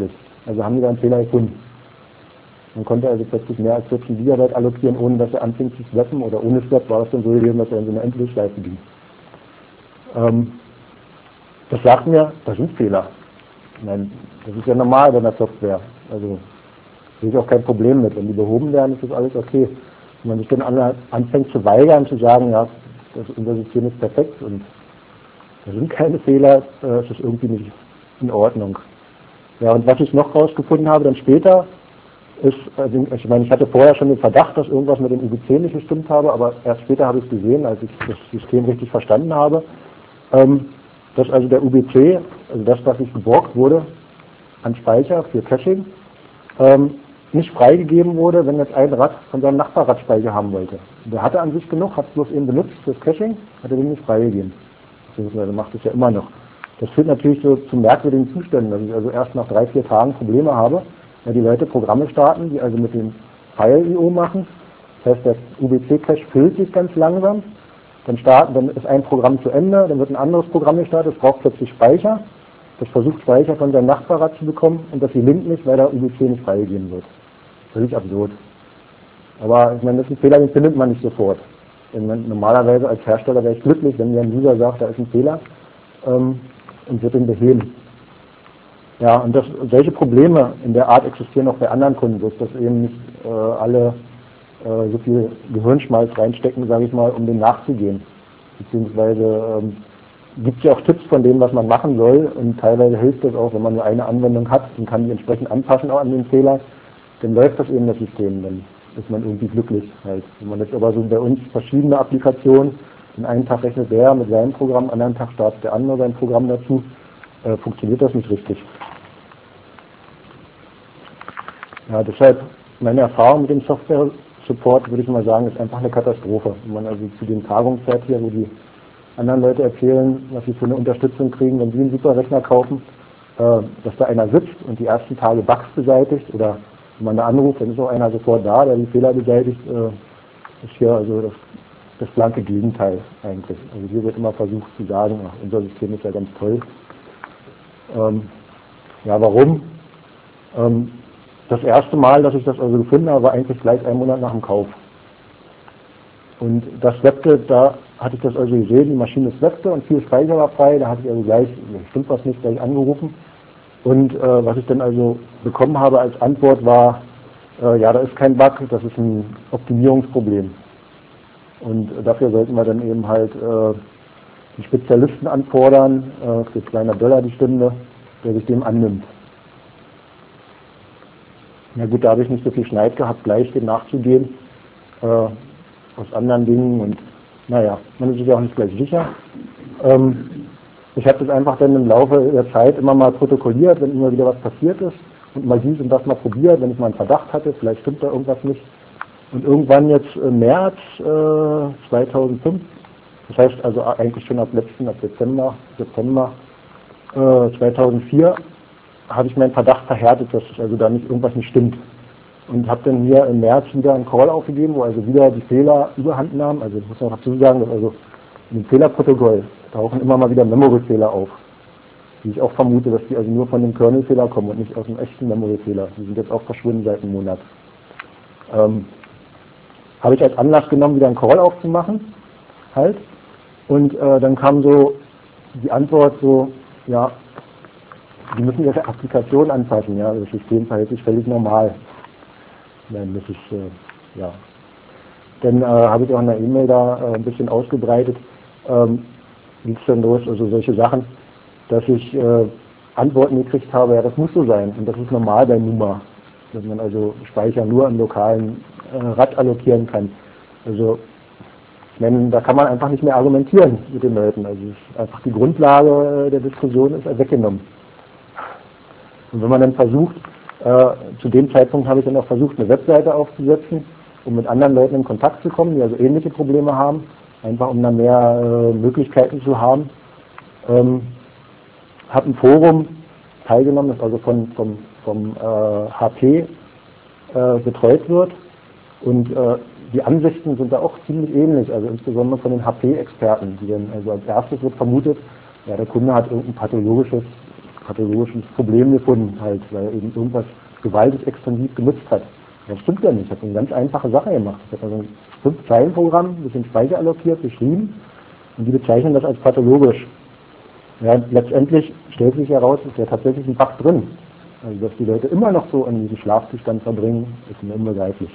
Also haben die da einen Fehler gefunden. Man konnte also plötzlich mehr als vierzehn Gigabyte allokieren, ohne dass er anfing zu swappen, oder ohne Swap war das dann so gewesen, dass er in so eine Endlosschleife ging. Ähm, das sagt mir, das sind Fehler. Ich meine, das ist ja normal bei einer Software. Also sehe ich auch kein Problem mit. Wenn die behoben werden, ist das alles okay. Wenn man sich dann anfängt zu weigern, zu sagen, ja, das, unser System ist perfekt und da sind keine Fehler, äh, ist das irgendwie nicht in Ordnung. Ja, und was ich noch rausgefunden habe dann später, ist, also ich meine, ich hatte vorher schon den Verdacht, dass irgendwas mit dem U B C nicht gestimmt habe, aber erst später habe ich es gesehen, als ich das System richtig verstanden habe, ähm, dass also der U B C, also das, was nicht geborgt wurde an Speicher für Caching, ähm, nicht freigegeben wurde, wenn jetzt ein Rad von seinem Nachbarrad Speicher haben wollte. Der hatte an sich genug, hat es bloß eben benutzt fürs Caching, hat er den nicht freigegeben. Beziehungsweise macht es ja immer noch. Das führt natürlich so zu merkwürdigen Zuständen, dass ich also erst nach drei, vier Tagen Probleme habe, ja, die Leute Programme starten, die also mit dem File I O machen. Das heißt, der U B C-Cache füllt sich ganz langsam. Dann starten, dann ist ein Programm zu Ende, dann wird ein anderes Programm gestartet, es braucht plötzlich Speicher. Das versucht Speicher von seinem Nachbarrad zu bekommen und das gelingt nicht, weil der U B C nicht freigegeben wird. Völlig absurd. Aber ich meine, das ist ein Fehler, den findet man nicht sofort. Denn man, normalerweise als Hersteller wäre ich glücklich, wenn mir ein User sagt, da ist ein Fehler, ähm, und wird den beheben. Ja, und das, solche Probleme in der Art existieren auch bei anderen Kunden, bloß dass eben nicht äh, alle äh, so viel Gehirnschmalz reinstecken, sage ich mal, um dem nachzugehen. Beziehungsweise ähm, gibt es ja auch Tipps von dem, was man machen soll, und teilweise hilft das auch, wenn man nur eine Anwendung hat und kann die entsprechend anpassen auch an den Fehler, dann läuft das eben das System, dann ist man irgendwie glücklich halt. Wenn man jetzt aber so bei uns verschiedene Applikationen, den einen Tag rechnet der mit seinem Programm, am anderen Tag startet der andere sein Programm dazu, äh, funktioniert das nicht richtig. Ja, deshalb meine Erfahrung mit dem Software-Support, würde ich mal sagen, ist einfach eine Katastrophe. Wenn man also zu den Tagungen fährt hier, wo die anderen Leute erzählen, was sie für eine Unterstützung kriegen, wenn sie einen Superrechner kaufen, äh, dass da einer sitzt und die ersten Tage Bugs beseitigt, oder wenn man da anruft, dann ist auch einer sofort da, der die Fehler beseitigt, äh, ist hier also das, das blanke Gegenteil eigentlich. Also hier wird immer versucht zu sagen, ach, unser System ist ja ganz toll. Ähm, ja, warum? Ähm, das erste Mal, dass ich das also gefunden habe, war eigentlich gleich einen Monat nach dem Kauf. Und das swappte, da hatte ich das also gesehen, die Maschine swappte und viel Speicher war frei, da hatte ich also gleich, stimmt was nicht, gleich angerufen. Und äh, was ich dann also bekommen habe als Antwort war, äh, ja, da ist kein Bug, das ist ein Optimierungsproblem. Und äh, dafür sollten wir dann eben halt äh, einen Spezialisten anfordern, äh, für zweihundert Dollar die Stunde, der sich dem annimmt. Na gut, da habe ich nicht so viel Schneid gehabt, gleich dem nachzugehen, äh, aus anderen Dingen, und naja, man ist sich ja auch nicht gleich sicher. Ähm, ich habe das einfach dann im Laufe der Zeit immer mal protokolliert, wenn immer wieder was passiert ist, und mal dies und das mal probiert, wenn ich mal einen Verdacht hatte, vielleicht stimmt da irgendwas nicht. Und irgendwann jetzt im März äh, zweitausendfünf, das heißt also eigentlich schon ab letzten, ab Dezember, September äh, zweitausendvier, habe ich meinen Verdacht verhärtet, dass also da nicht irgendwas nicht stimmt. Und habe dann hier im März wieder einen Call aufgegeben, wo also wieder die Fehler überhand nahmen. Also ich muss noch dazu sagen, dass also in dem Fehlerprotokoll tauchen immer mal wieder Memory-Fehler auf. Die ich auch vermute, dass die also nur von dem Kernel-Fehler kommen und nicht aus dem echten Memory-Fehler. Die sind jetzt auch verschwunden seit einem Monat. Ähm, habe ich als Anlass genommen, wieder einen Call aufzumachen, halt. Und äh, dann kam so die Antwort so, ja, die müssen ihre Applikation anpassen, ja, das System verhält sich völlig normal. Nein, das ist, äh, ja. Dann äh, habe ich auch in der E-Mail da äh, ein bisschen ausgebreitet, ähm, wie es denn los, also solche Sachen, dass ich äh, Antworten gekriegt habe, ja, das muss so sein, und das ist normal bei NUMA, dass man also Speicher nur im lokalen äh, Rad allokieren kann. Also, ich meine, da kann man einfach nicht mehr argumentieren mit den Leuten, also ist einfach die Grundlage der Diskussion ist weggenommen. Und wenn man dann versucht, äh, zu dem Zeitpunkt habe ich dann auch versucht, eine Webseite aufzusetzen, um mit anderen Leuten in Kontakt zu kommen, die also ähnliche Probleme haben, einfach um dann mehr äh, Möglichkeiten zu haben. Ähm, habe ein Forum teilgenommen, das also von, vom, vom äh, H P äh, betreut wird, und äh, die Ansichten sind da auch ziemlich ähnlich, also insbesondere von den H P-Experten, die dann, also als erstes wird vermutet, ja, der Kunde hat irgendein pathologisches pathologisches Problem gefunden, halt, weil er eben irgendwas gewaltig extensiv genutzt hat. Das stimmt ja nicht. Ich habe eine ganz einfache Sache gemacht. Ich habe also ein fünf-Zeilen-Programm, ein bisschen Speicher allokiert, geschrieben und die bezeichnen das als pathologisch. Ja, letztendlich stellt sich heraus, ist ja tatsächlich ein Bug drin. Also, dass die Leute immer noch so in diesem Schlafzustand verbringen, ist mir unbegreiflich.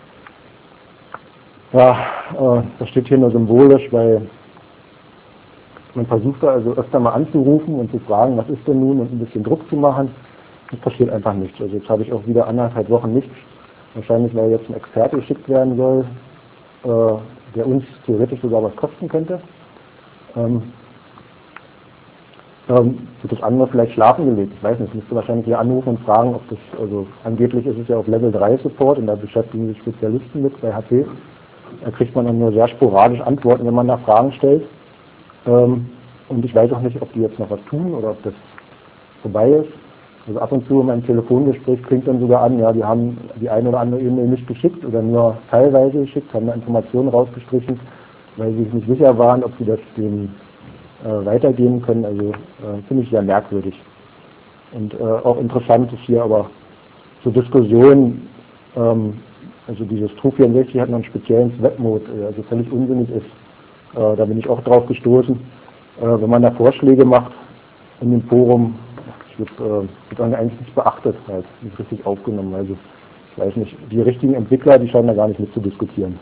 Ja, äh, das steht hier nur symbolisch, weil man versucht da also öfter mal anzurufen und zu fragen, was ist denn nun, und ein bisschen Druck zu machen. Es passiert einfach nichts. Also jetzt habe ich auch wieder anderthalb Wochen nichts. Wahrscheinlich, weil jetzt ein Experte geschickt werden soll, äh, der uns theoretisch sogar was kosten könnte. Ähm, ähm, wird das andere vielleicht schlafen gelegt. Ich weiß nicht, ich müsste wahrscheinlich hier anrufen und fragen, ob das, also angeblich ist es ja auf Level drei Support und da beschäftigen sich Spezialisten mit bei H P. Da kriegt man dann nur sehr sporadisch Antworten, wenn man da Fragen stellt. Ähm, und ich weiß auch nicht, ob die jetzt noch was tun oder ob das vorbei ist. Also ab und zu in meinem Telefongespräch klingt dann sogar an, ja, die haben die eine oder andere E-Mail nicht geschickt oder nur teilweise geschickt, haben da Informationen rausgestrichen, weil sie sich nicht sicher waren, ob sie das dem äh, weitergeben können. Also äh, finde ich sehr merkwürdig. Und äh, auch interessant ist hier aber zur Diskussion, ähm, also dieses Tru vierundsechzig hat noch einen speziellen Webmode, äh, also völlig unsinnig ist. Äh, da bin ich auch drauf gestoßen. Äh, wenn man da Vorschläge macht in dem Forum, wird, äh, wird eigentlich nicht beachtet, halt, nicht richtig aufgenommen. Also ich weiß nicht, die richtigen Entwickler, die scheinen da gar nicht mitzudiskutieren.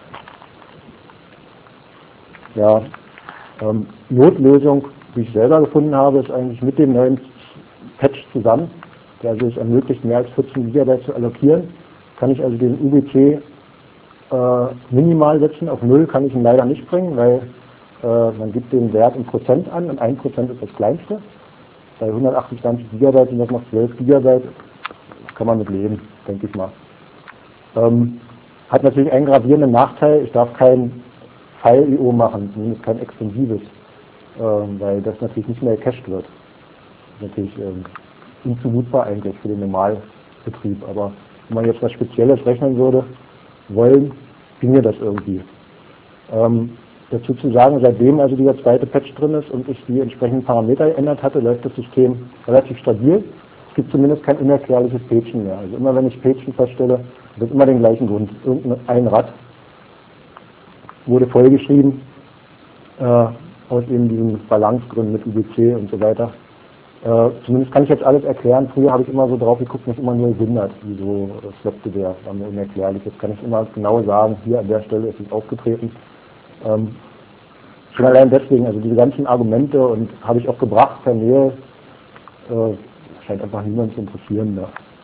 Ja, ähm, Notlösung, die ich selber gefunden habe, ist eigentlich mit dem neuen Patch zusammen, der also es ermöglicht, mehr als vierzehn Gigabyte zu allokieren, kann ich also den U B C äh, minimal setzen, auf null kann ich ihn leider nicht bringen, weil äh, man gibt den Wert in Prozent an und ein Prozent ist das kleinste. Bei hundertachtundzwanzig Gigabyte sind das noch zwölf Gigabyte, kann man mit leben, denke ich mal. Ähm, hat natürlich einen gravierenden Nachteil, ich darf kein File I O machen, zumindest kein extensives, ähm, weil das natürlich nicht mehr gecached wird. Das ist natürlich ähm, unzumutbar eigentlich für den Normalbetrieb, aber wenn man jetzt was Spezielles rechnen würde, wollen, ginge das irgendwie. Ähm, dazu zu sagen, seitdem also dieser zweite Patch drin ist und ich die entsprechenden Parameter geändert hatte, läuft das System relativ stabil. Es gibt zumindest kein unerklärliches Pagen mehr. Also immer wenn ich Pagen feststelle, wird immer den gleichen Grund. Irgendein Rad wurde vollgeschrieben, äh, aus eben diesen Balancegründen mit U B C und so weiter. Äh, zumindest kann ich jetzt alles erklären. Früher habe ich immer so drauf geguckt, mich immer nur gewundert, wieso floppte der, war mir unerklärlich. Jetzt kann ich immer genau sagen, hier an der Stelle ist es aufgetreten. Ähm, schon allein deswegen, also diese ganzen Argumente und habe ich auch gebracht per Mail, äh, scheint einfach niemand zu interessieren.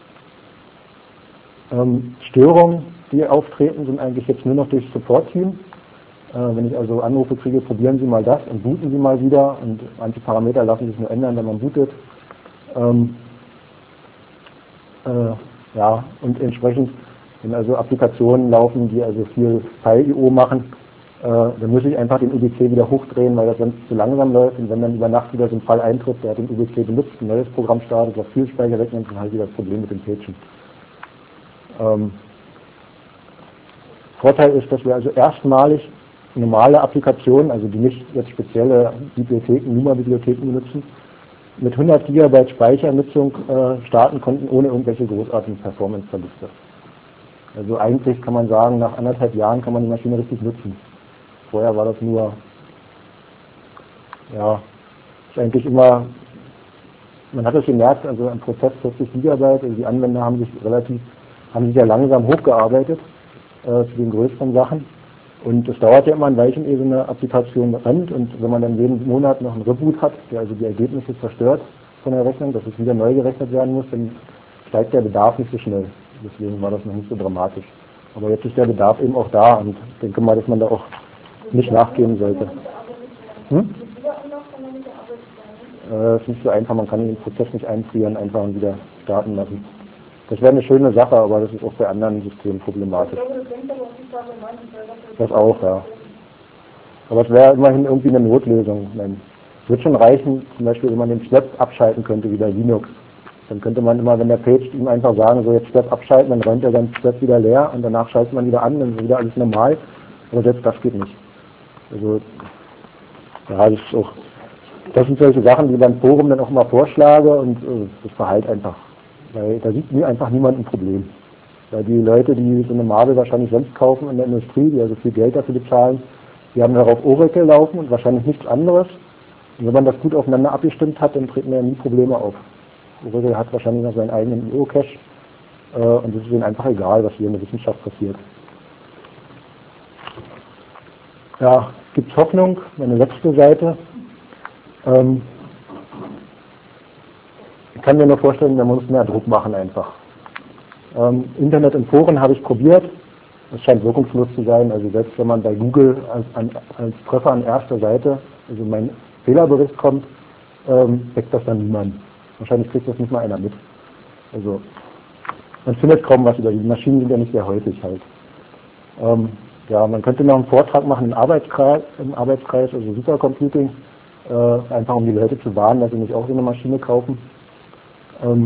Da. Ähm, Störungen, die auftreten, sind eigentlich jetzt nur noch durch Support-Team. Äh, wenn ich also Anrufe kriege, probieren Sie mal das und booten Sie mal wieder und manche Parameter lassen sich nur ändern, wenn man bootet. Ähm, äh, ja, und entsprechend, wenn also Applikationen laufen, die also viel File I O machen, äh, dann muss ich einfach den U B C wieder hochdrehen, weil das sonst zu langsam läuft und wenn dann über Nacht wieder so ein Fall eintritt, der hat den U B C benutzt, ein neues Programm startet, was viel Speicher wegnimmt, dann halt wieder das Problem mit dem Pagen. Ähm, Vorteil ist, dass wir also erstmalig normale Applikationen, also die nicht jetzt spezielle Bibliotheken, Numa-Bibliotheken benutzen, mit hundert Gigabyte Speichernutzung äh, starten konnten, ohne irgendwelche großartigen Performance-Verluste. Also eigentlich kann man sagen, nach anderthalb Jahren kann man die Maschine richtig nutzen. Vorher war das nur, ja, ist eigentlich immer, man hat es gemerkt, also im Prozess vierzig Gigabyte, also die Anwender haben sich relativ, haben sich ja langsam hochgearbeitet äh, zu den größeren Sachen. Und es dauert ja immer ein Weilchen, ehe so eine Applikation rennt und wenn man dann jeden Monat noch einen Reboot hat, der also die Ergebnisse zerstört von der Rechnung, dass es wieder neu gerechnet werden muss, dann steigt der Bedarf nicht so schnell. Deswegen war das noch nicht so dramatisch. Aber jetzt ist der Bedarf eben auch da und ich denke mal, dass man da auch nicht nachgeben sollte. Hm? Äh, ist nicht so einfach, man kann den Prozess nicht einfrieren, einfach und wieder starten lassen. Das wäre eine schöne Sache, aber das ist auch bei anderen Systemen problematisch. Das auch, ja. Aber es wäre immerhin irgendwie eine Notlösung. Es wird schon reichen, zum Beispiel, wenn man den Snap abschalten könnte, wie bei Linux. Dann könnte man immer, wenn der Page ihm einfach sagen, so jetzt Snap abschalten, dann räumt er dann Snap wieder leer und danach schaltet man wieder an, dann ist wieder alles normal. Aber selbst das geht nicht. Also, ja, das ist auch das sind solche Sachen, die beim Forum dann auch mal vorschlage und äh, das verhält einfach. Weil da sieht mir einfach niemand ein Problem. Weil die Leute, die so eine Marvel wahrscheinlich sonst kaufen in der Industrie, die also viel Geld dafür bezahlen, die haben darauf Oracle laufen und wahrscheinlich nichts anderes. Und wenn man das gut aufeinander abgestimmt hat, dann treten ja nie Probleme auf. Oracle hat wahrscheinlich noch seinen eigenen I O-Cache äh, und es ist ihnen einfach egal, was hier in der Wissenschaft passiert. Ja, es gibt Hoffnung, meine letzte Seite. Ähm, ich kann mir nur vorstellen, man muss mehr Druck machen einfach. Ähm, Internet und Foren habe ich probiert. Es scheint wirkungslos zu sein. Also selbst wenn man bei Google als, an, als Treffer an erster Seite, also mein Fehlerbericht kommt, ähm, weckt das dann niemand. Wahrscheinlich kriegt das nicht mal einer mit. Also man findet kaum was über die Maschinen, sind ja nicht sehr häufig halt. Ähm, ja, man könnte noch einen Vortrag machen im Arbeitskreis, im Arbeitskreis also Supercomputing, äh, einfach um die Leute zu warnen, dass sie nicht auch so eine Maschine kaufen. Ähm,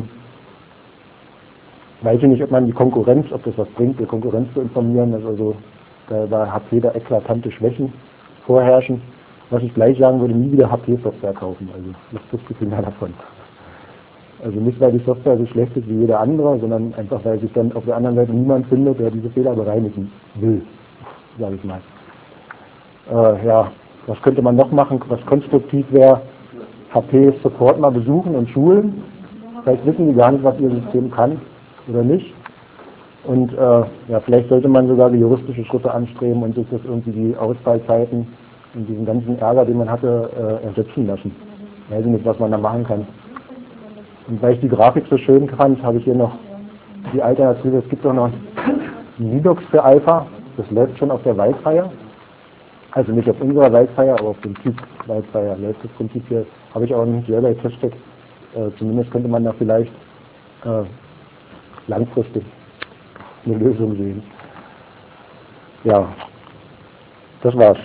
weiß ich nicht, ob man die Konkurrenz, ob das was bringt, die Konkurrenz zu informieren, dass also da, da H P da eklatante Schwächen vorherrschen. Was ich gleich sagen würde, nie wieder H P-Software kaufen, also das ist die Finger davon. Also nicht, weil die Software so schlecht ist wie jeder andere, sondern einfach, weil sich dann auf der anderen Seite niemand findet, der diese Fehler bereinigen will, sage ich mal. Äh, ja, was könnte man noch machen, was konstruktiv wäre? H P-Support mal besuchen und schulen. Vielleicht wissen die gar nicht, was ihr System kann oder nicht. Und äh, ja, vielleicht sollte man sogar die juristische Schritte anstreben und sich das irgendwie die Ausfallzeiten und diesen ganzen Ärger, den man hatte, äh, ersetzen lassen. Ich weiß nicht, was man da machen kann. Und weil ich die Grafik so schön fand, habe ich hier noch die Alternative. Es gibt auch noch Linux für Alpha. Das läuft schon auf der Wildfire. Also nicht auf unserer Wildfire, aber auf dem Typ Wildfire läuft das Prinzip hier. Habe ich auch nicht selber getestet. Äh, zumindest könnte man da vielleicht äh, langfristig eine Lösung sehen. Ja, das war's.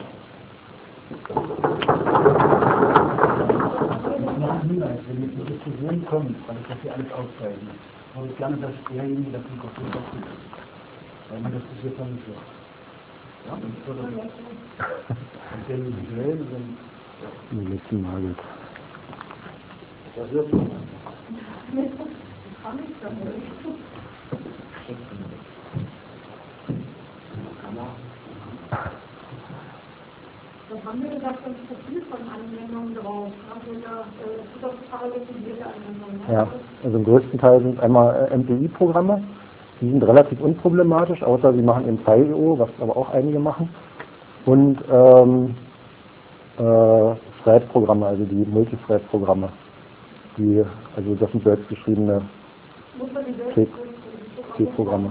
Noch ein Hinweis, wenn jetzt eine Diskussion kommt, weil ich das hier alles aufzeichne, würde ich gerne, dass derjenige das Mikrofon dazu ist, weil man das hier vermittelt. Ja, und ich würde und der individuell, wenn Die letzten Mal. Das wird schon. Das haben wir gesagt, das Profil von Anwendungen drauf. Also ja, das ist doch parallelisierte Anwendungen. Ja, also im größten Teil sind einmal äh, M P I-Programme. Die sind relativ unproblematisch, außer sie machen eben File I O, was aber auch einige machen. Und ähm, äh, Thread-Programme, also die Multithread-Programme. Die, also das sind selbst geschriebene C-Programme.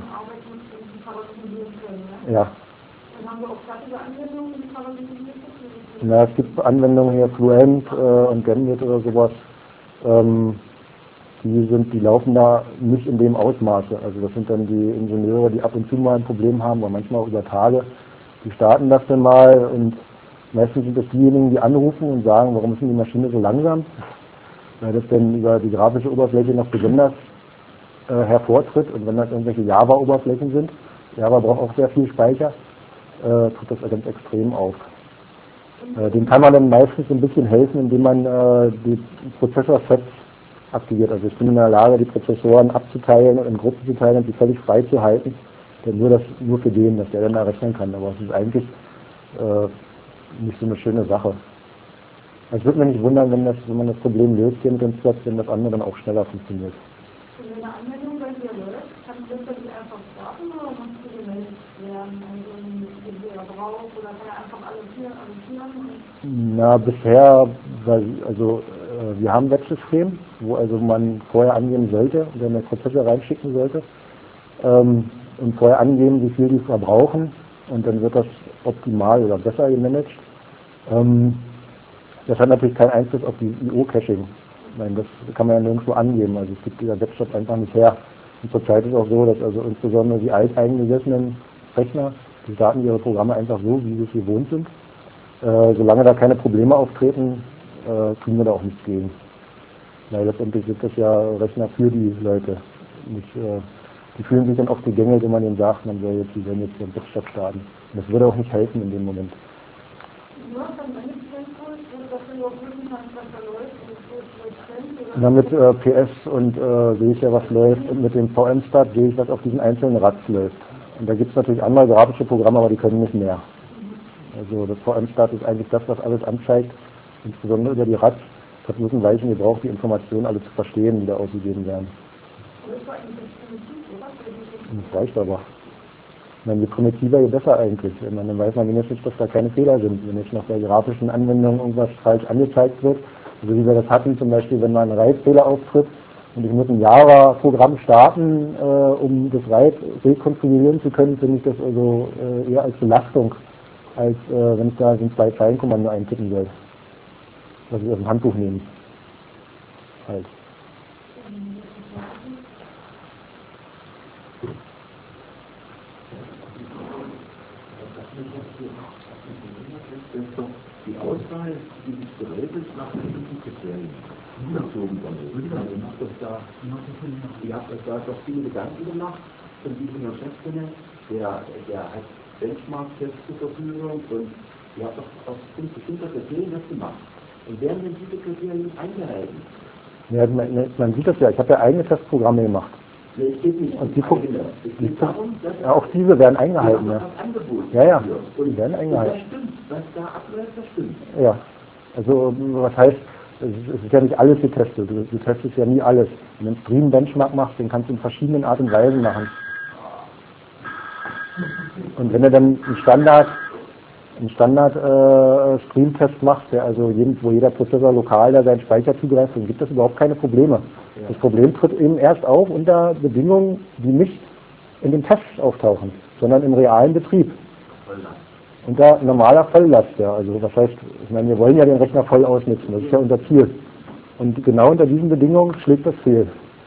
Ja. Dann haben wir auch fertige Anwendungen, die parallelisiert sind. Na, es gibt Anwendungen hier, Fluent äh, und Gambit oder sowas. Ähm, die sind, die laufen da nicht in dem Ausmaße. Also das sind dann die Ingenieure, die ab und zu mal ein Problem haben, oder manchmal auch über Tage. Die starten das dann mal und meistens sind das diejenigen, die anrufen und sagen, warum ist denn die Maschine so langsam? Weil das dann über die grafische Oberfläche noch besonders äh, hervortritt und wenn das irgendwelche Java-Oberflächen sind, Java braucht auch sehr viel Speicher, äh, tritt das ganz extrem auf. Äh, dem kann man dann meistens ein bisschen helfen, indem man äh, die Prozessor-Sets aktiviert. Also ich bin in der Lage, die Prozessoren abzuteilen und in Gruppen zu teilen und die völlig frei zu halten. Denn nur das, nur für den, dass der dann da rechnen kann. Aber es ist eigentlich äh, nicht so eine schöne Sache. Es würde mich nicht wundern, wenn, das, wenn man das Problem löst hier mit dem Slot, wenn das andere dann auch schneller funktioniert. Und wenn eine Anwendung bei dir läuft, kann das dann einfach starten oder musst du gemeldet werden? Also wenn der braucht oder kann er einfach alles hier annotieren? Na, bisher, weil, also äh, wir haben ein Websystem, wo also man vorher angeben sollte, wenn man Prozesse reinschicken sollte, ähm, und vorher angeben, wie viel die verbrauchen und dann wird das optimal oder besser gemanagt. Ähm, das hat natürlich keinen Einfluss auf die I O-Caching. Ich meine, das kann man ja nirgendwo angeben, also es gibt dieser Webshop einfach nicht her. Und zurzeit ist auch so, dass also insbesondere die alteingesessenen Rechner, die starten ihre Programme einfach so, wie sie es gewohnt sind. Äh, solange da keine Probleme auftreten, äh, tun wir da auch nichts gegen. Weil letztendlich sind das ja Rechner für die Leute. Nicht, äh, die fühlen sich dann oft gegängelt, wenn man ihnen sagt, man soll jetzt, die sollen jetzt ihren Webshop starten. Und das würde auch nicht helfen in dem Moment. Du hast dann Management-Tools, wo du das dann überprüfen kannst, was da läuft, und es wird fremd, oder? Na, mit äh, P S und äh, sehe ich ja, was läuft, und mit dem V M-Start sehe ich, was auf diesen einzelnen Rats läuft. Und da gibt es natürlich andere grafische Programme, aber die können nicht mehr. Also das V M-Start ist eigentlich das, was alles anzeigt, insbesondere über die Rats. Das hat bloß ein Weilchen gebraucht, die Informationen alle zu verstehen, die da ausgegeben werden. Das war eigentlich das Primitiv, oder? Und das reicht aber. Ich meine, je primitiver, je besser eigentlich. Ich meine, dann weiß man wenigstens, dass da keine Fehler sind. Wenn jetzt nach der grafischen Anwendung irgendwas falsch angezeigt wird, also wie wir das hatten, zum Beispiel, wenn mal ein Reitfehler auftritt und ich muss ein Java-Programm starten, äh, um das Reit rekonfigurieren zu können, finde ich das also äh, eher als Belastung, als äh, wenn ich da so ein Zwei-Zeilen-Kommando eintippen soll. Was ich aus dem Handbuch nehme. Halt. Die Auswahl dieses Gerätes nach bestimmten Kriterien unterzogen worden ist. Also macht das da, ihr habt euch da doch viele Gedanken gemacht von diesem Geschäftsführer, der, der hat Benchmark-Tests zur Verfügung und ihr habt doch auf bestimmte Kriterien das gemacht. Und werden denn diese Kriterien eingehalten? Ja, man, man sieht das ja, ich habe ja eigene Testprogramme gemacht. Ja, es geht nicht und die, um eigene. Es geht darum, dass ja, auch diese werden eingehalten. Ja, ja, ja, die werden eingehalten. Das stimmt, was da abläuft, das stimmt. Ja, also was heißt, es ist ja nicht alles getestet, du, du testest ja nie alles. Wenn du einen Stream-Benchmark machst, den kannst du in verschiedenen Art und Weisen machen. Und wenn du dann einen Standard, einen Standard äh, Stream-Test machst, der also jeden, wo jeder Prozessor lokal da seinen Speicher zugreift, dann gibt es überhaupt keine Probleme. Ja. Das Problem tritt eben erst auf unter Bedingungen, die nicht in den Tests auftauchen, sondern im realen Betrieb. Unter normaler Volllast, ja. Also was heißt, ich meine, wir wollen ja den Rechner voll ausnutzen, das ist ja unser Ziel. Und genau unter diesen Bedingungen schlägt das fehl.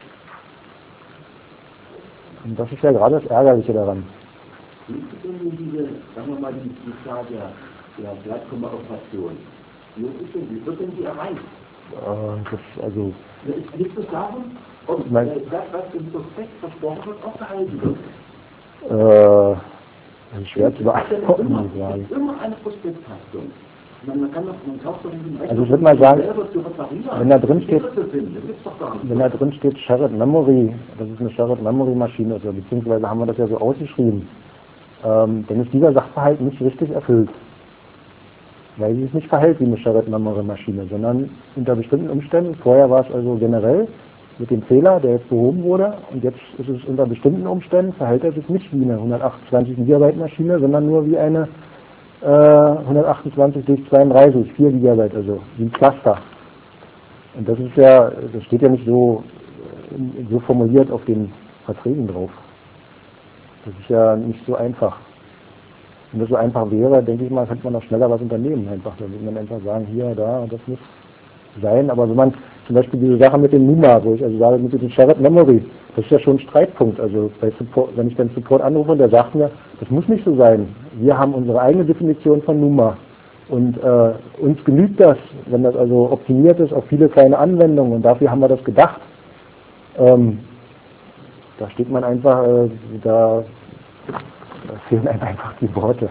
Und das ist ja gerade das Ärgerliche daran. Wie ist denn diese, sagen wir mal, die, die Zahl der, der Gleitkomma-Operation? Wie ist denn, wie wird denn die erreicht? Äh, das, also, es liegt es darum, ob mein, äh, das, was im Prospekt versprochen wird, auch gehalten wird. Äh, das ist schwer zu beantworten, immer, die Frage. Es ist immer eine Prospekthaftung. Man, man kann doch, man kauft doch in den Also ich würde mal sagen, wenn da drin steht, finden, wenn da drin steht Shared Memory, das ist eine Shared Memory Maschine, also, beziehungsweise haben wir das ja so ausgeschrieben, ähm, dann ist dieser Sachverhalt nicht richtig erfüllt. Weil sie sich nicht verhält wie eine Shared Memory Maschine, sondern unter bestimmten Umständen, vorher war es also generell mit dem Fehler, der jetzt behoben wurde, und jetzt ist es unter bestimmten Umständen, verhält er sich nicht wie eine hundertachtundzwanzig Gigabyte Maschine, sondern nur wie eine äh, hundertachtundzwanzig durch zweiunddreißig, vier Gigabyte, also wie ein Cluster. Und das ist ja, das steht ja nicht so, so formuliert auf den Verträgen drauf. Das ist ja nicht so einfach. Wenn das so einfach wäre, denke ich mal, könnte man noch schneller was unternehmen einfach. Da würde man einfach sagen, hier, da, das muss sein. Aber wenn man zum Beispiel diese Sache mit dem NUMA, wo ich also sage, mit dem Shared Memory, das ist ja schon ein Streitpunkt. Also bei Support, wenn ich den Support anrufe, der sagt mir, das muss nicht so sein. Wir haben unsere eigene Definition von NUMA. Und äh, uns genügt das, wenn das also optimiert ist auf viele kleine Anwendungen, und dafür haben wir das gedacht. Ähm, da steht man einfach, äh, da, da fehlen einem einfach die Worte.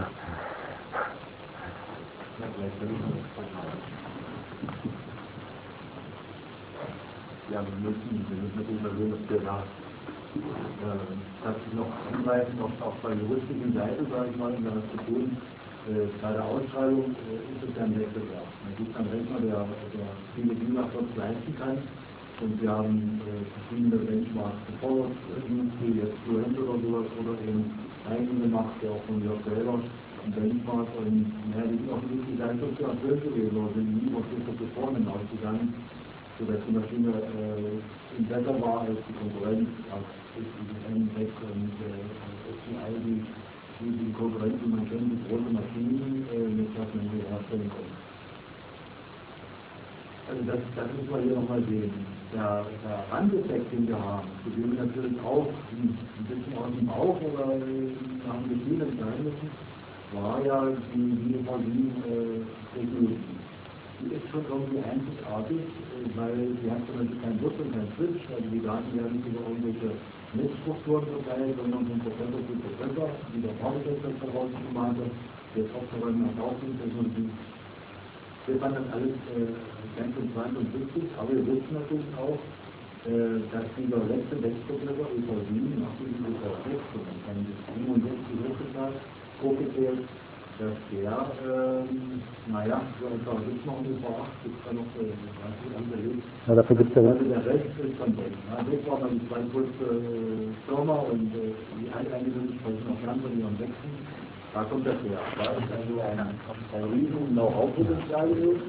Ja, wir müssen, wir müssen natürlich mal sehen, dass wir da äh, dass ich noch hinweisen, auch, auch bei der juristischen Seite, sage ich mal, um das zu tun, äh, bei der Ausschreibung äh, ist es ja ein Wettbewerb. Man gibt einen Rechner, der, der viele Dinge kurz leisten kann, und wir haben äh, verschiedene Benchmarks gefordert, wie jetzt Fluent oder sowas, oder eben eigene gemacht, der auch von Jörg selber ein Benchmark, und ja, die sind auch wirklich ein sozial erfüllt gewesen, oder sind nie aus dieser Performance ausgegangen, sodass die Maschine äh, besser war als die Konkurrenz, als die M sechs und äh, S T I, die, die Konkurrenten, man kennt die große Maschinen, äh, mit was man hier herstellen kann. Also das, das muss man hier nochmal sehen. Der, der Randeffekt, den wir haben, zu dem wir natürlich auch ein, ein bisschen aus dem Bauch oder nach dem Gefühl entscheiden müssen, war ja die D V D-Technologie. Die ist schon irgendwie einzigartig, weil sie hat zum Beispiel keinen Bus und keinen Switch, also die Daten werden nicht über irgendwelche Netzstrukturen verteilt, sondern von Prozessor zu Prozessor, wie der Powertest das vorausgemacht hat, der Software nach Technologie. Wir fanden das alles äh, ganz interessant und wichtig, aber wir wussten natürlich auch, äh, dass dieser letzte Wechselblätter U V sieben nach diesem U V sechs und dann das siebenundsechzig hochgeteilt, hochgezählt, dass der, ähm, naja, so etwa ist noch ein U V acht, gibt es da noch, äh, weiß nicht, andere Ja, dafür gibt es ja. Also der Rest ist von weg. Ja, weg war mal die zwei größte äh, Firma und äh, die Alteingesellten sprechen noch ganz von ihren Wechseln. Da kommt das her. Da ist also ein, ein riesen Know-how-Potenzial gewesen.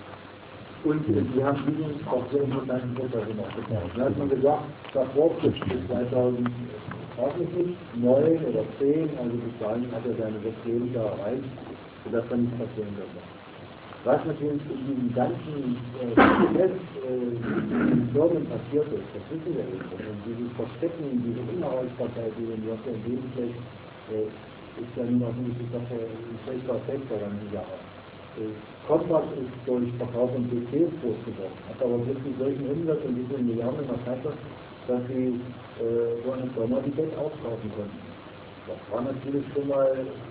Und äh, wir haben diesen auch sehr interessanten Prozess noch getan. Da hat man gesagt, davor bis zweitausend, weiß ich nicht, neun oder zehn, also bis dahin hat er seine sechs Lebensjahre erreicht, sodass da nichts passieren wird. Was natürlich in diesem ganzen äh, Prozess äh, in Firmen passiert ist, das wissen wir nicht. Und dieses Verstecken, diese Unerreichbarkeit, die in J M D schlecht, äh, ist ja nun auch nicht ein schlechter Effekt daran die Sache. Äh, Kompass ist durch Verkauf von P Cs groß geworden, hat aber plötzlich solchen Umsatz und wie viele Milliarden in der Tasche, dass sie äh, so eine Firma die Geld aufkaufen konnten. Das war natürlich schon mal,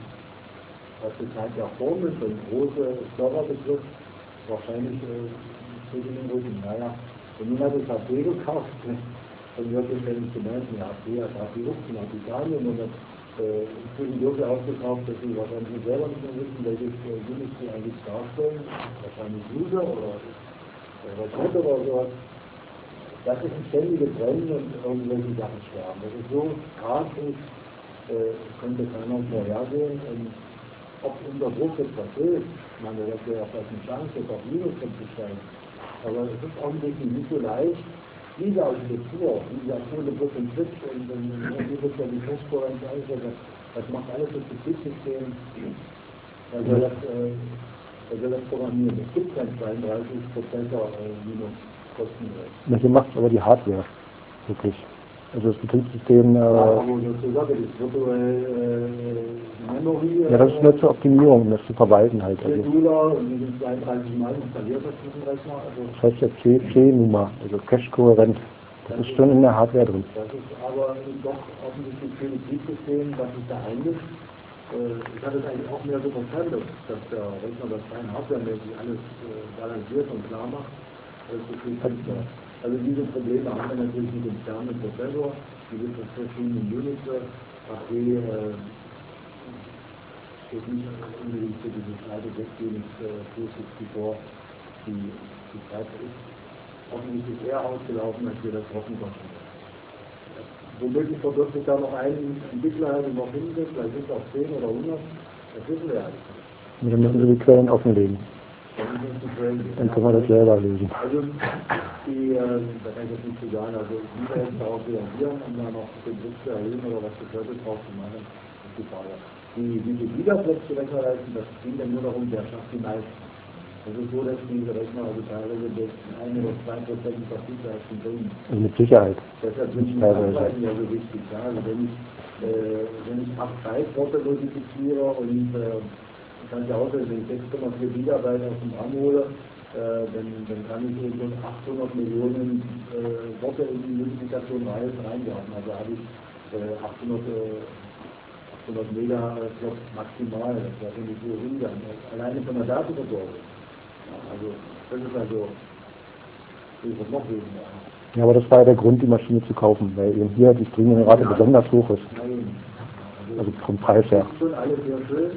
was die Zeit ja Formel und große Server betrifft, wahrscheinlich äh, für den Rücken. Naja, und nun hat es H P gekauft, und wir haben den Instrumenten, ja, H P hat H P Huchten, hat Italien und hat äh, zwischendurch aufgekauft, dass sie wahrscheinlich selber nicht mehr wissen, welches äh, Unit sie eigentlich darstellen, wahrscheinlich User oder Reset oder sowas. Das ist ein ständiges Rennen und irgendwelche Sachen sterben. Das ist so hart ist, äh, könnte keiner vorhersehen. Und ob unser Druck jetzt was hilft, ich meine, das wäre ja vielleicht eine Chance, jetzt auf Minus zu steigen. Aber es ist offensichtlich nicht so leicht, diese Architektur, diese aktuelle Book and Switch und dann gibt es ja die Testvorrang, das macht alles das Betriebssystem, weil wir das, äh, weil wir das programmieren. Es gibt kein zweiunddreißig Prozent äh, Minus kostenlos. Hier macht es aber die Hardware, wirklich. Also das Betriebssystem. Äh, ja, aber sozusagen das virtuelle äh, Memory. Ja, das ist nur zur Optimierung, um das zu verwalten halt. Also. Also. Und die sind zweiunddreißig Mal installiert auf diesem Rechner. Also das heißt ja C C-Nummer, also Cache-kohärent. Das, das ist schon in der Hardware drin. Das ist aber doch offensichtlich für das Betriebssystem, was sich da einmischt. Äh, ich hatte es eigentlich auch mehr so verstanden, dass der Rechner das rein hardwaremäßig alles äh, balanciert und klar macht. Das ist also diese Probleme haben wir natürlich mit dem Sterne-Prozessor, diese verschiedenen Units, H P äh, steht nicht unbedingt für dieses alte sechs Unix vier sechsundsiebzig, die, die Zeit ist offensichtlich eher ausgelaufen, als wir das hoffen konnten. Womöglich verbirgt sich da noch ein Entwickler, der noch hingeht, vielleicht sind es auch zehn oder hundert, das wissen wir ja nicht. Und dann müssen Sie die Quellen offenlegen. Dann können wir das selber lösen. Also, die, äh, da kann ich jetzt nicht zu sagen, also, wie wir jetzt darauf reagieren, um da noch den Druck zu erhöhen oder was gefördert drauf zu machen, ist die Frage. Die, diese Gigaplätze wegzuleiten, das ging dann nur darum, wer schafft die meisten. Es ist so, dass diese Rechner also teilweise bis ein oder zwei Prozent Verfügbarkeit bringen. Also mit Sicherheit. Deshalb sind die Anzeigen ja so wichtig. Ja? Also wenn ich, äh, wenn ich acht Byte-Worte modifiziere und äh, kann ich auch, wenn ich sechs Komma vier Gigabyte aus dem RAM hole, äh, dann, dann kann ich so achthundert Millionen äh, Worte in die Multiplikation reinwerfen. Also habe ich äh, achthundert, äh, achthundert Megaflops maximal. Das wäre nicht so ungern. Alleine von der Datenversorgung. Ja, also das ist also das noch weniger. Ja, aber das war ja der Grund, die Maschine zu kaufen, weil eben hier die Streaming-Rate besonders hoch ist. Nein. Also, also vom Preis her. Das ist schon alles sehr schön.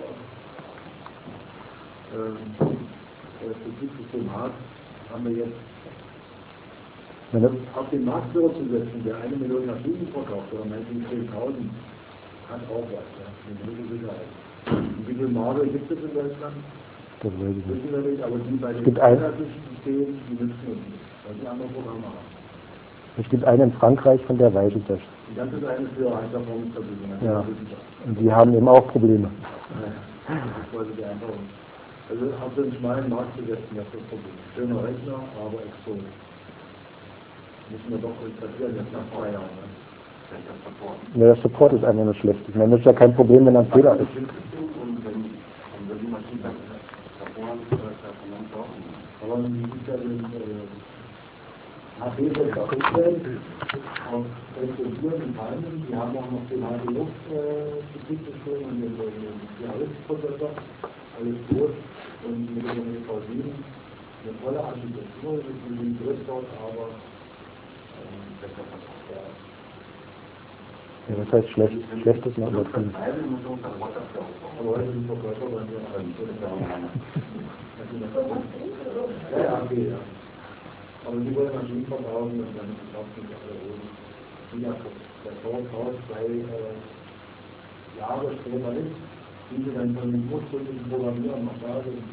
Das Betriebssystem hat, haben wir jetzt ja, auf den Marktführer zu setzen, der eine Million Maschinen verkauft, oder meinetwegen zehntausend, hat auch was, ja, eine gewisse Sicherheit. Wie viele Marke gibt es in Deutschland? Das weiß ich nicht. Wissen wir nicht, aber die bei den einheitlichen Systemen, die nützen uns nicht, weil die andere Programme haben. Es gibt eine in Frankreich, von der weiß ich das. Das ist eine für Einperformance-Verfügung. Ja, und die haben eben auch Probleme. Ja, das wollte die einfach uns. Also auf den schmalen Markt zu setzen, das ist das Problem. Schöner Rechner, aber extrem. Müssen wir doch installieren jetzt nach zwei Jahren. Ne? Der Support. Ja, der Support ist einfach nur schlecht. Ich meine, das ist ja kein Problem, wenn er ein Fehler ist. Und wenn, und wenn die Maschine dann Support ist, dann kann man es auch nicht. Aber wie ist ja den H P wird dargestellt und präsentieren in Teilen. Die haben auch noch den H P-Luft-Betriebssystem und den C A S-Prozessor. alles gut. Und mit dem E V sieben eine tolle Architektur, das ist ein Drittdort, aber ähm, das ist ja. Ja, das heißt schlecht, schlechtes noch was können. Aber heute sind Verkäufer bei mir an. Ja, ja, okay, ja. Aber die wollen Maschinen verkaufen und dann kaufen die alle oben. Ja, der Kaufhaus zwei äh, Jahre später ist, die sie dann von den ursprünglichen Programmierern noch da sind.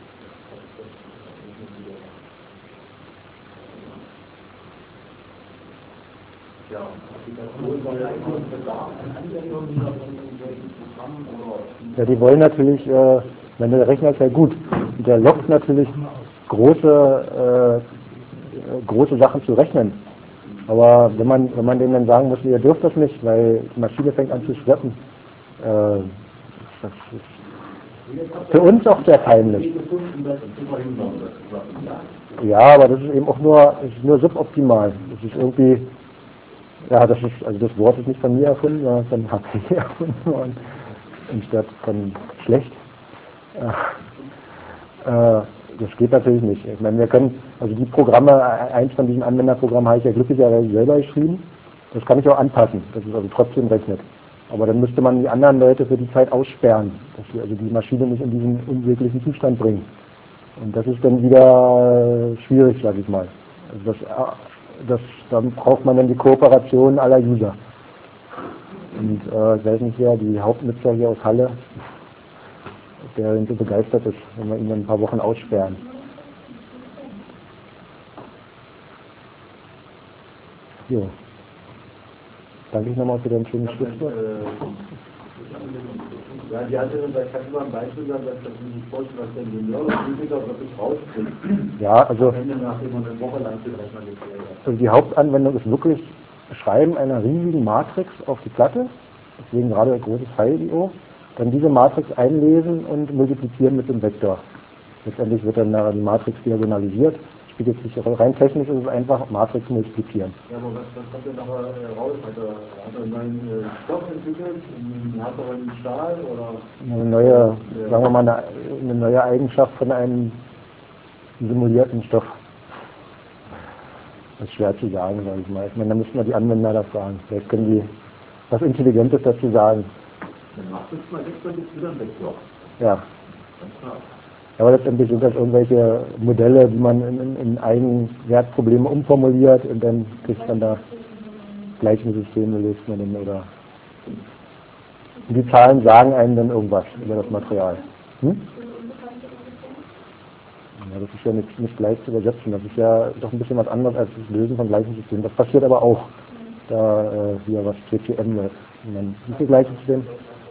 Ja, Applikation war ja immer ein Bedarf an Anwendungen von solchen Programmen oder. Ja, die wollen natürlich, äh, wenn der Rechner ist ja gut, der lockt natürlich große, äh, große Sachen zu rechnen. Aber wenn man, wenn man denen dann sagen muss, ihr dürft das nicht, weil die Maschine fängt an zu schleppen, äh, das ist für uns auch sehr peinlich. Ja, aber das ist eben auch nur, das ist nur suboptimal. Das ist irgendwie, ja, das ist, also das Wort ist nicht von mir erfunden, sondern von H P erfunden worden, anstatt von schlecht. Äh, äh, das geht natürlich nicht. Ich meine, wir können, also die Programme, eins von diesen Anwenderprogrammen habe ich ja glücklicherweise selber geschrieben. Das kann ich auch anpassen, dass es also trotzdem rechnet. Aber dann müsste man die anderen Leute für die Zeit aussperren, dass sie also die Maschine nicht in diesen unsäglichen Zustand bringen. Und das ist dann wieder schwierig, sage ich mal. Also das, das, dann braucht man dann die Kooperation aller User. Und äh, ich weiß nicht wer, die Hauptnutzer hier aus Halle, der so begeistert ist, wenn wir ihn dann ein paar Wochen aussperren. Jo. Danke ich nochmal für dein schönes Schlusswort. Ja, die hatte dann bei Kapitel ein Beispiel gesagt, dass das nicht vorstellt, was der Ingenieur oder Physiker wirklich rauskriegt. Ja, also, Nachdem man eine Woche lang den Rechner geklärt hat. also die Hauptanwendung ist wirklich Schreiben einer riesigen Matrix auf die Platte, deswegen gerade ein großes File I O, dann diese Matrix einlesen und multiplizieren mit dem Vektor. Letztendlich wird dann die Matrix diagonalisiert. Spiegelt sich rein technisch ist es einfach Matrix multiplizieren. Ja, aber was, was kommt denn nachher raus? Hat er, hat er einen neuen äh, Stoff entwickelt, einen härteren Stahl oder? Eine neue, ja. sagen wir mal, eine, eine neue Eigenschaft von einem simulierten Stoff. Das ist schwer zu sagen, sage ich mal. Ich meine, da müssen wir die Anwender das sagen. Vielleicht können die was Intelligentes dazu sagen. Dann macht es mal jetzt dann wieder ein Vektor. Ja. Ja, aber letztendlich sind das irgendwelche Modelle, die man in, in, in Eigenwertprobleme umformuliert und dann kriegt man da Gleichungssysteme, löst man dann oder. Und die Zahlen sagen einem dann irgendwas über das Material. Hm? Ja, das ist ja nicht, nicht gleich zu übersetzen. Das ist ja doch ein bisschen was anderes als das Lösen von Gleichungssystemen. Das passiert aber auch, da äh, hier was C C M wird. Wie viel Gleichungssystem?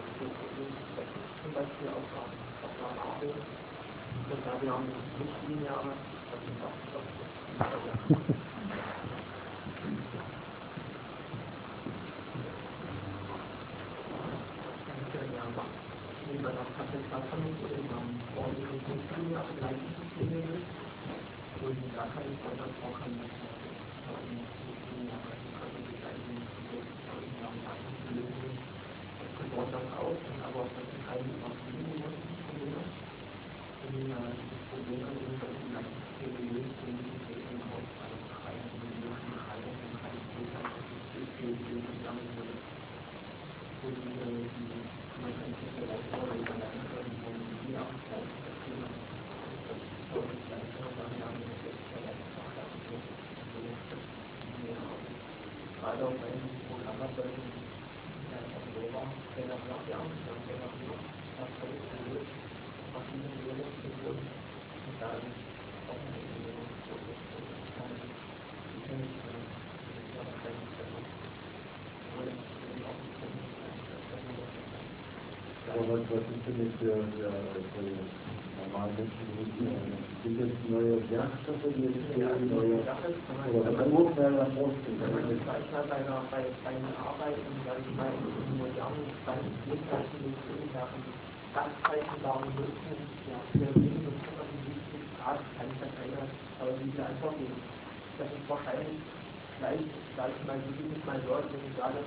Was, was ist denn jetzt für, für, für normale Menschen, sind jetzt neue Werkstoffe, die jetzt neue, oder was muss man da vorstellen? Das gleich mal bei einer, bei, bei einer Arbeit, sag ich mal, in modernen, bei Lebensmitteln, Gastzeichen sagen müssen, ja, für minus hundertfünfzig Grad kann ich das eine, aber diese Antwort geben. Das ist wahrscheinlich gleich, sag ich mal, wie ich es mal dort, wenn ich sage,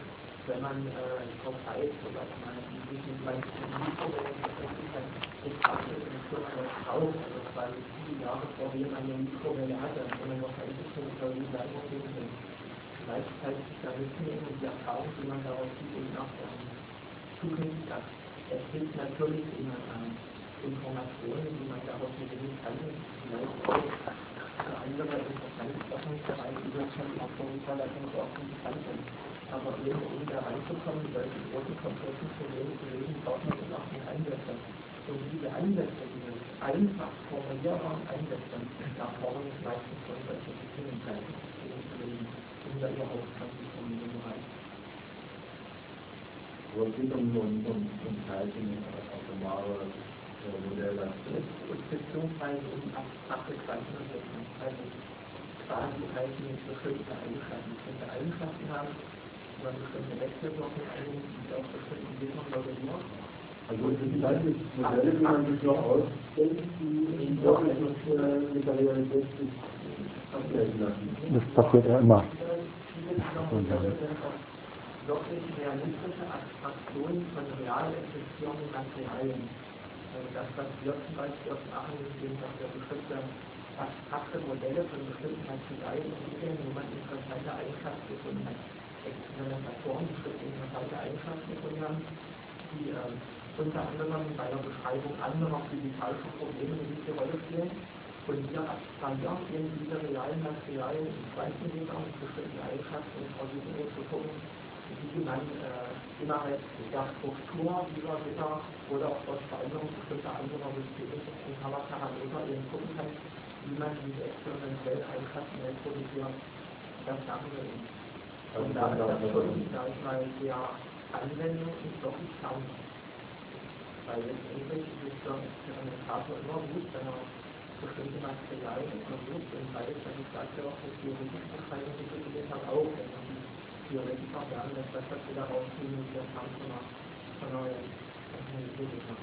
wenn man äh, verteilt oder man sich mit seinem Mikrowellen tatsächlich dann betrachtet und so das drauf, also quasi viele Jahre vor dem man eine Mikrowelle hatte, und man wahrscheinlich schon über die Leistung sind. Gleichzeitig da mitnehmen und die Erfahrung, die man daraus sieht, eben auch ähm, zukünftig hat. Es gibt natürlich eben ähm, Informationen, die man daraus gewinnen kann, vielleicht auch für andere interessante Forschungsbereiche, die wahrscheinlich auch von Überleitung auch interessant sind. Aber eben um da reinzukommen, solche großen komplexen Probleme zu lösen, braucht man eben auch eine Ansätze. Und diese Ansätze, diese einfach formulierbaren Ansätze, erfordern es meistens von solchen Beziehungsseiten, um da überhaupt ranzukommen in dem Bereich. Wo es geht um, um, um, um Teilchen, atomare Modelle. Beziehungsweise um abstrakte Quantenentwicklung. Also quasi Teilchen mit bestimmten Eigenschaften. Bestimmte Eigenschaften haben, oder bestimmte Wechselwirkungen eingehen, die auf bestimmten Bildern modellieren. Also die gleichen Modelle, die man sich noch ausdenkt, die wirklich mit der Realität sich abgelten lassen. Das passiert ja immer. Viele dieser Modelle sind auch wirklich realistische Abstraktionen von real existierenden Materialien. Also das, was wir zum Beispiel auch machen, ist eben, dass wir bestimmte abstrakte Modelle von bestimmten Materialien entwickeln, wo man interessante Eigenschaften gefunden hat. Experimentatoren bestimmte interessante Eigenschaften gefunden haben, die äh, unter anderem bei der Beschreibung anderer physikalischer Probleme eine wichtige Rolle spielen. Und wir abstrahieren eben diese realen Materialien in Quantenmeter mit bestimmten Eigenschaften und versuchen eben zu gucken, wie man äh, innerhalb der Struktur dieser Gitter oder auch durch Veränderung bestimmter anderer Systeme und Parameter eben gucken kann, wie man diese experimentellen Eigenschaften reproduzieren. Das machen wir eben. Und da ist das schon, sag ich mal, der Anwendung ist doch nicht kaum. Weil letztendlich ist der Experimentator immer gut, wenn er bestimmte Materialien untersucht und weiß, dass ich dafür auch eine theoretische Beschreibung entwickelt habe, auch wenn man die Theoretiker lernen, dass das, was wir da rausziehen, mit der Form von einer, von einer Technologie machen.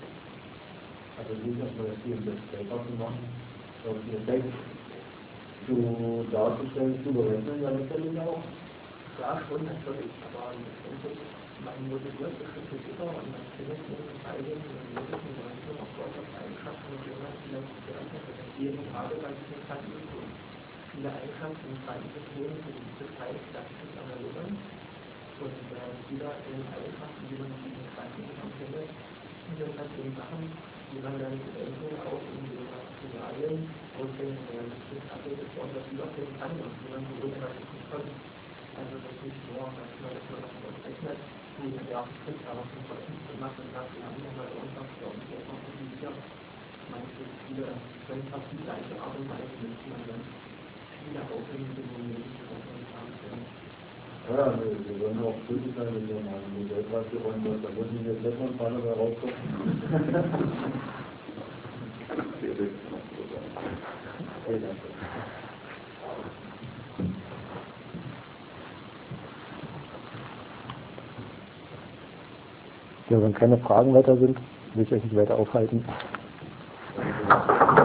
Also gut, dass wir das hier im Paper zu machen, um den Effekt zu darzustellen, zu berechnen, ja letztendlich auch. Ja, schon natürlich, aber letztendlich, man modelliert bestimmte Gitter und man findet eben bei den möglichen Berechnungen auch durchaus Eigenschaften, mit denen man vielleicht gerechnet hat. Eben gerade bei diesen Quantensystemen. Viele Eigenschaften in Quantensystemen sind diese Teile klassisches Analogen und äh, viele Eigenschaften, die man in diesen Quantensystemen findet, sind halt eben Sachen, die man dann eventuell auch in den Materialien und den realistischen Abbildes unterfinden kann und die man so unterrichten kann. Also das ist nicht nur, dass man das nur noch rechnet, die den ersten Schritt aber schon vertieft gemacht und sagt, wir haben nochmal irgendwas für uns jetzt noch kompliziert. Manche viele, wenn es auf die gleiche Art und Weise müsste man dann viele aufwendige Momente haben können. Ja, wir würden auch glücklich sein, wenn wir mal ein Modell räumen würden, da würden wir jetzt nicht mal ein paar dabei rauskommen. Okay, danke. Ja, wenn keine Fragen weiter sind, will ich euch nicht weiter aufhalten.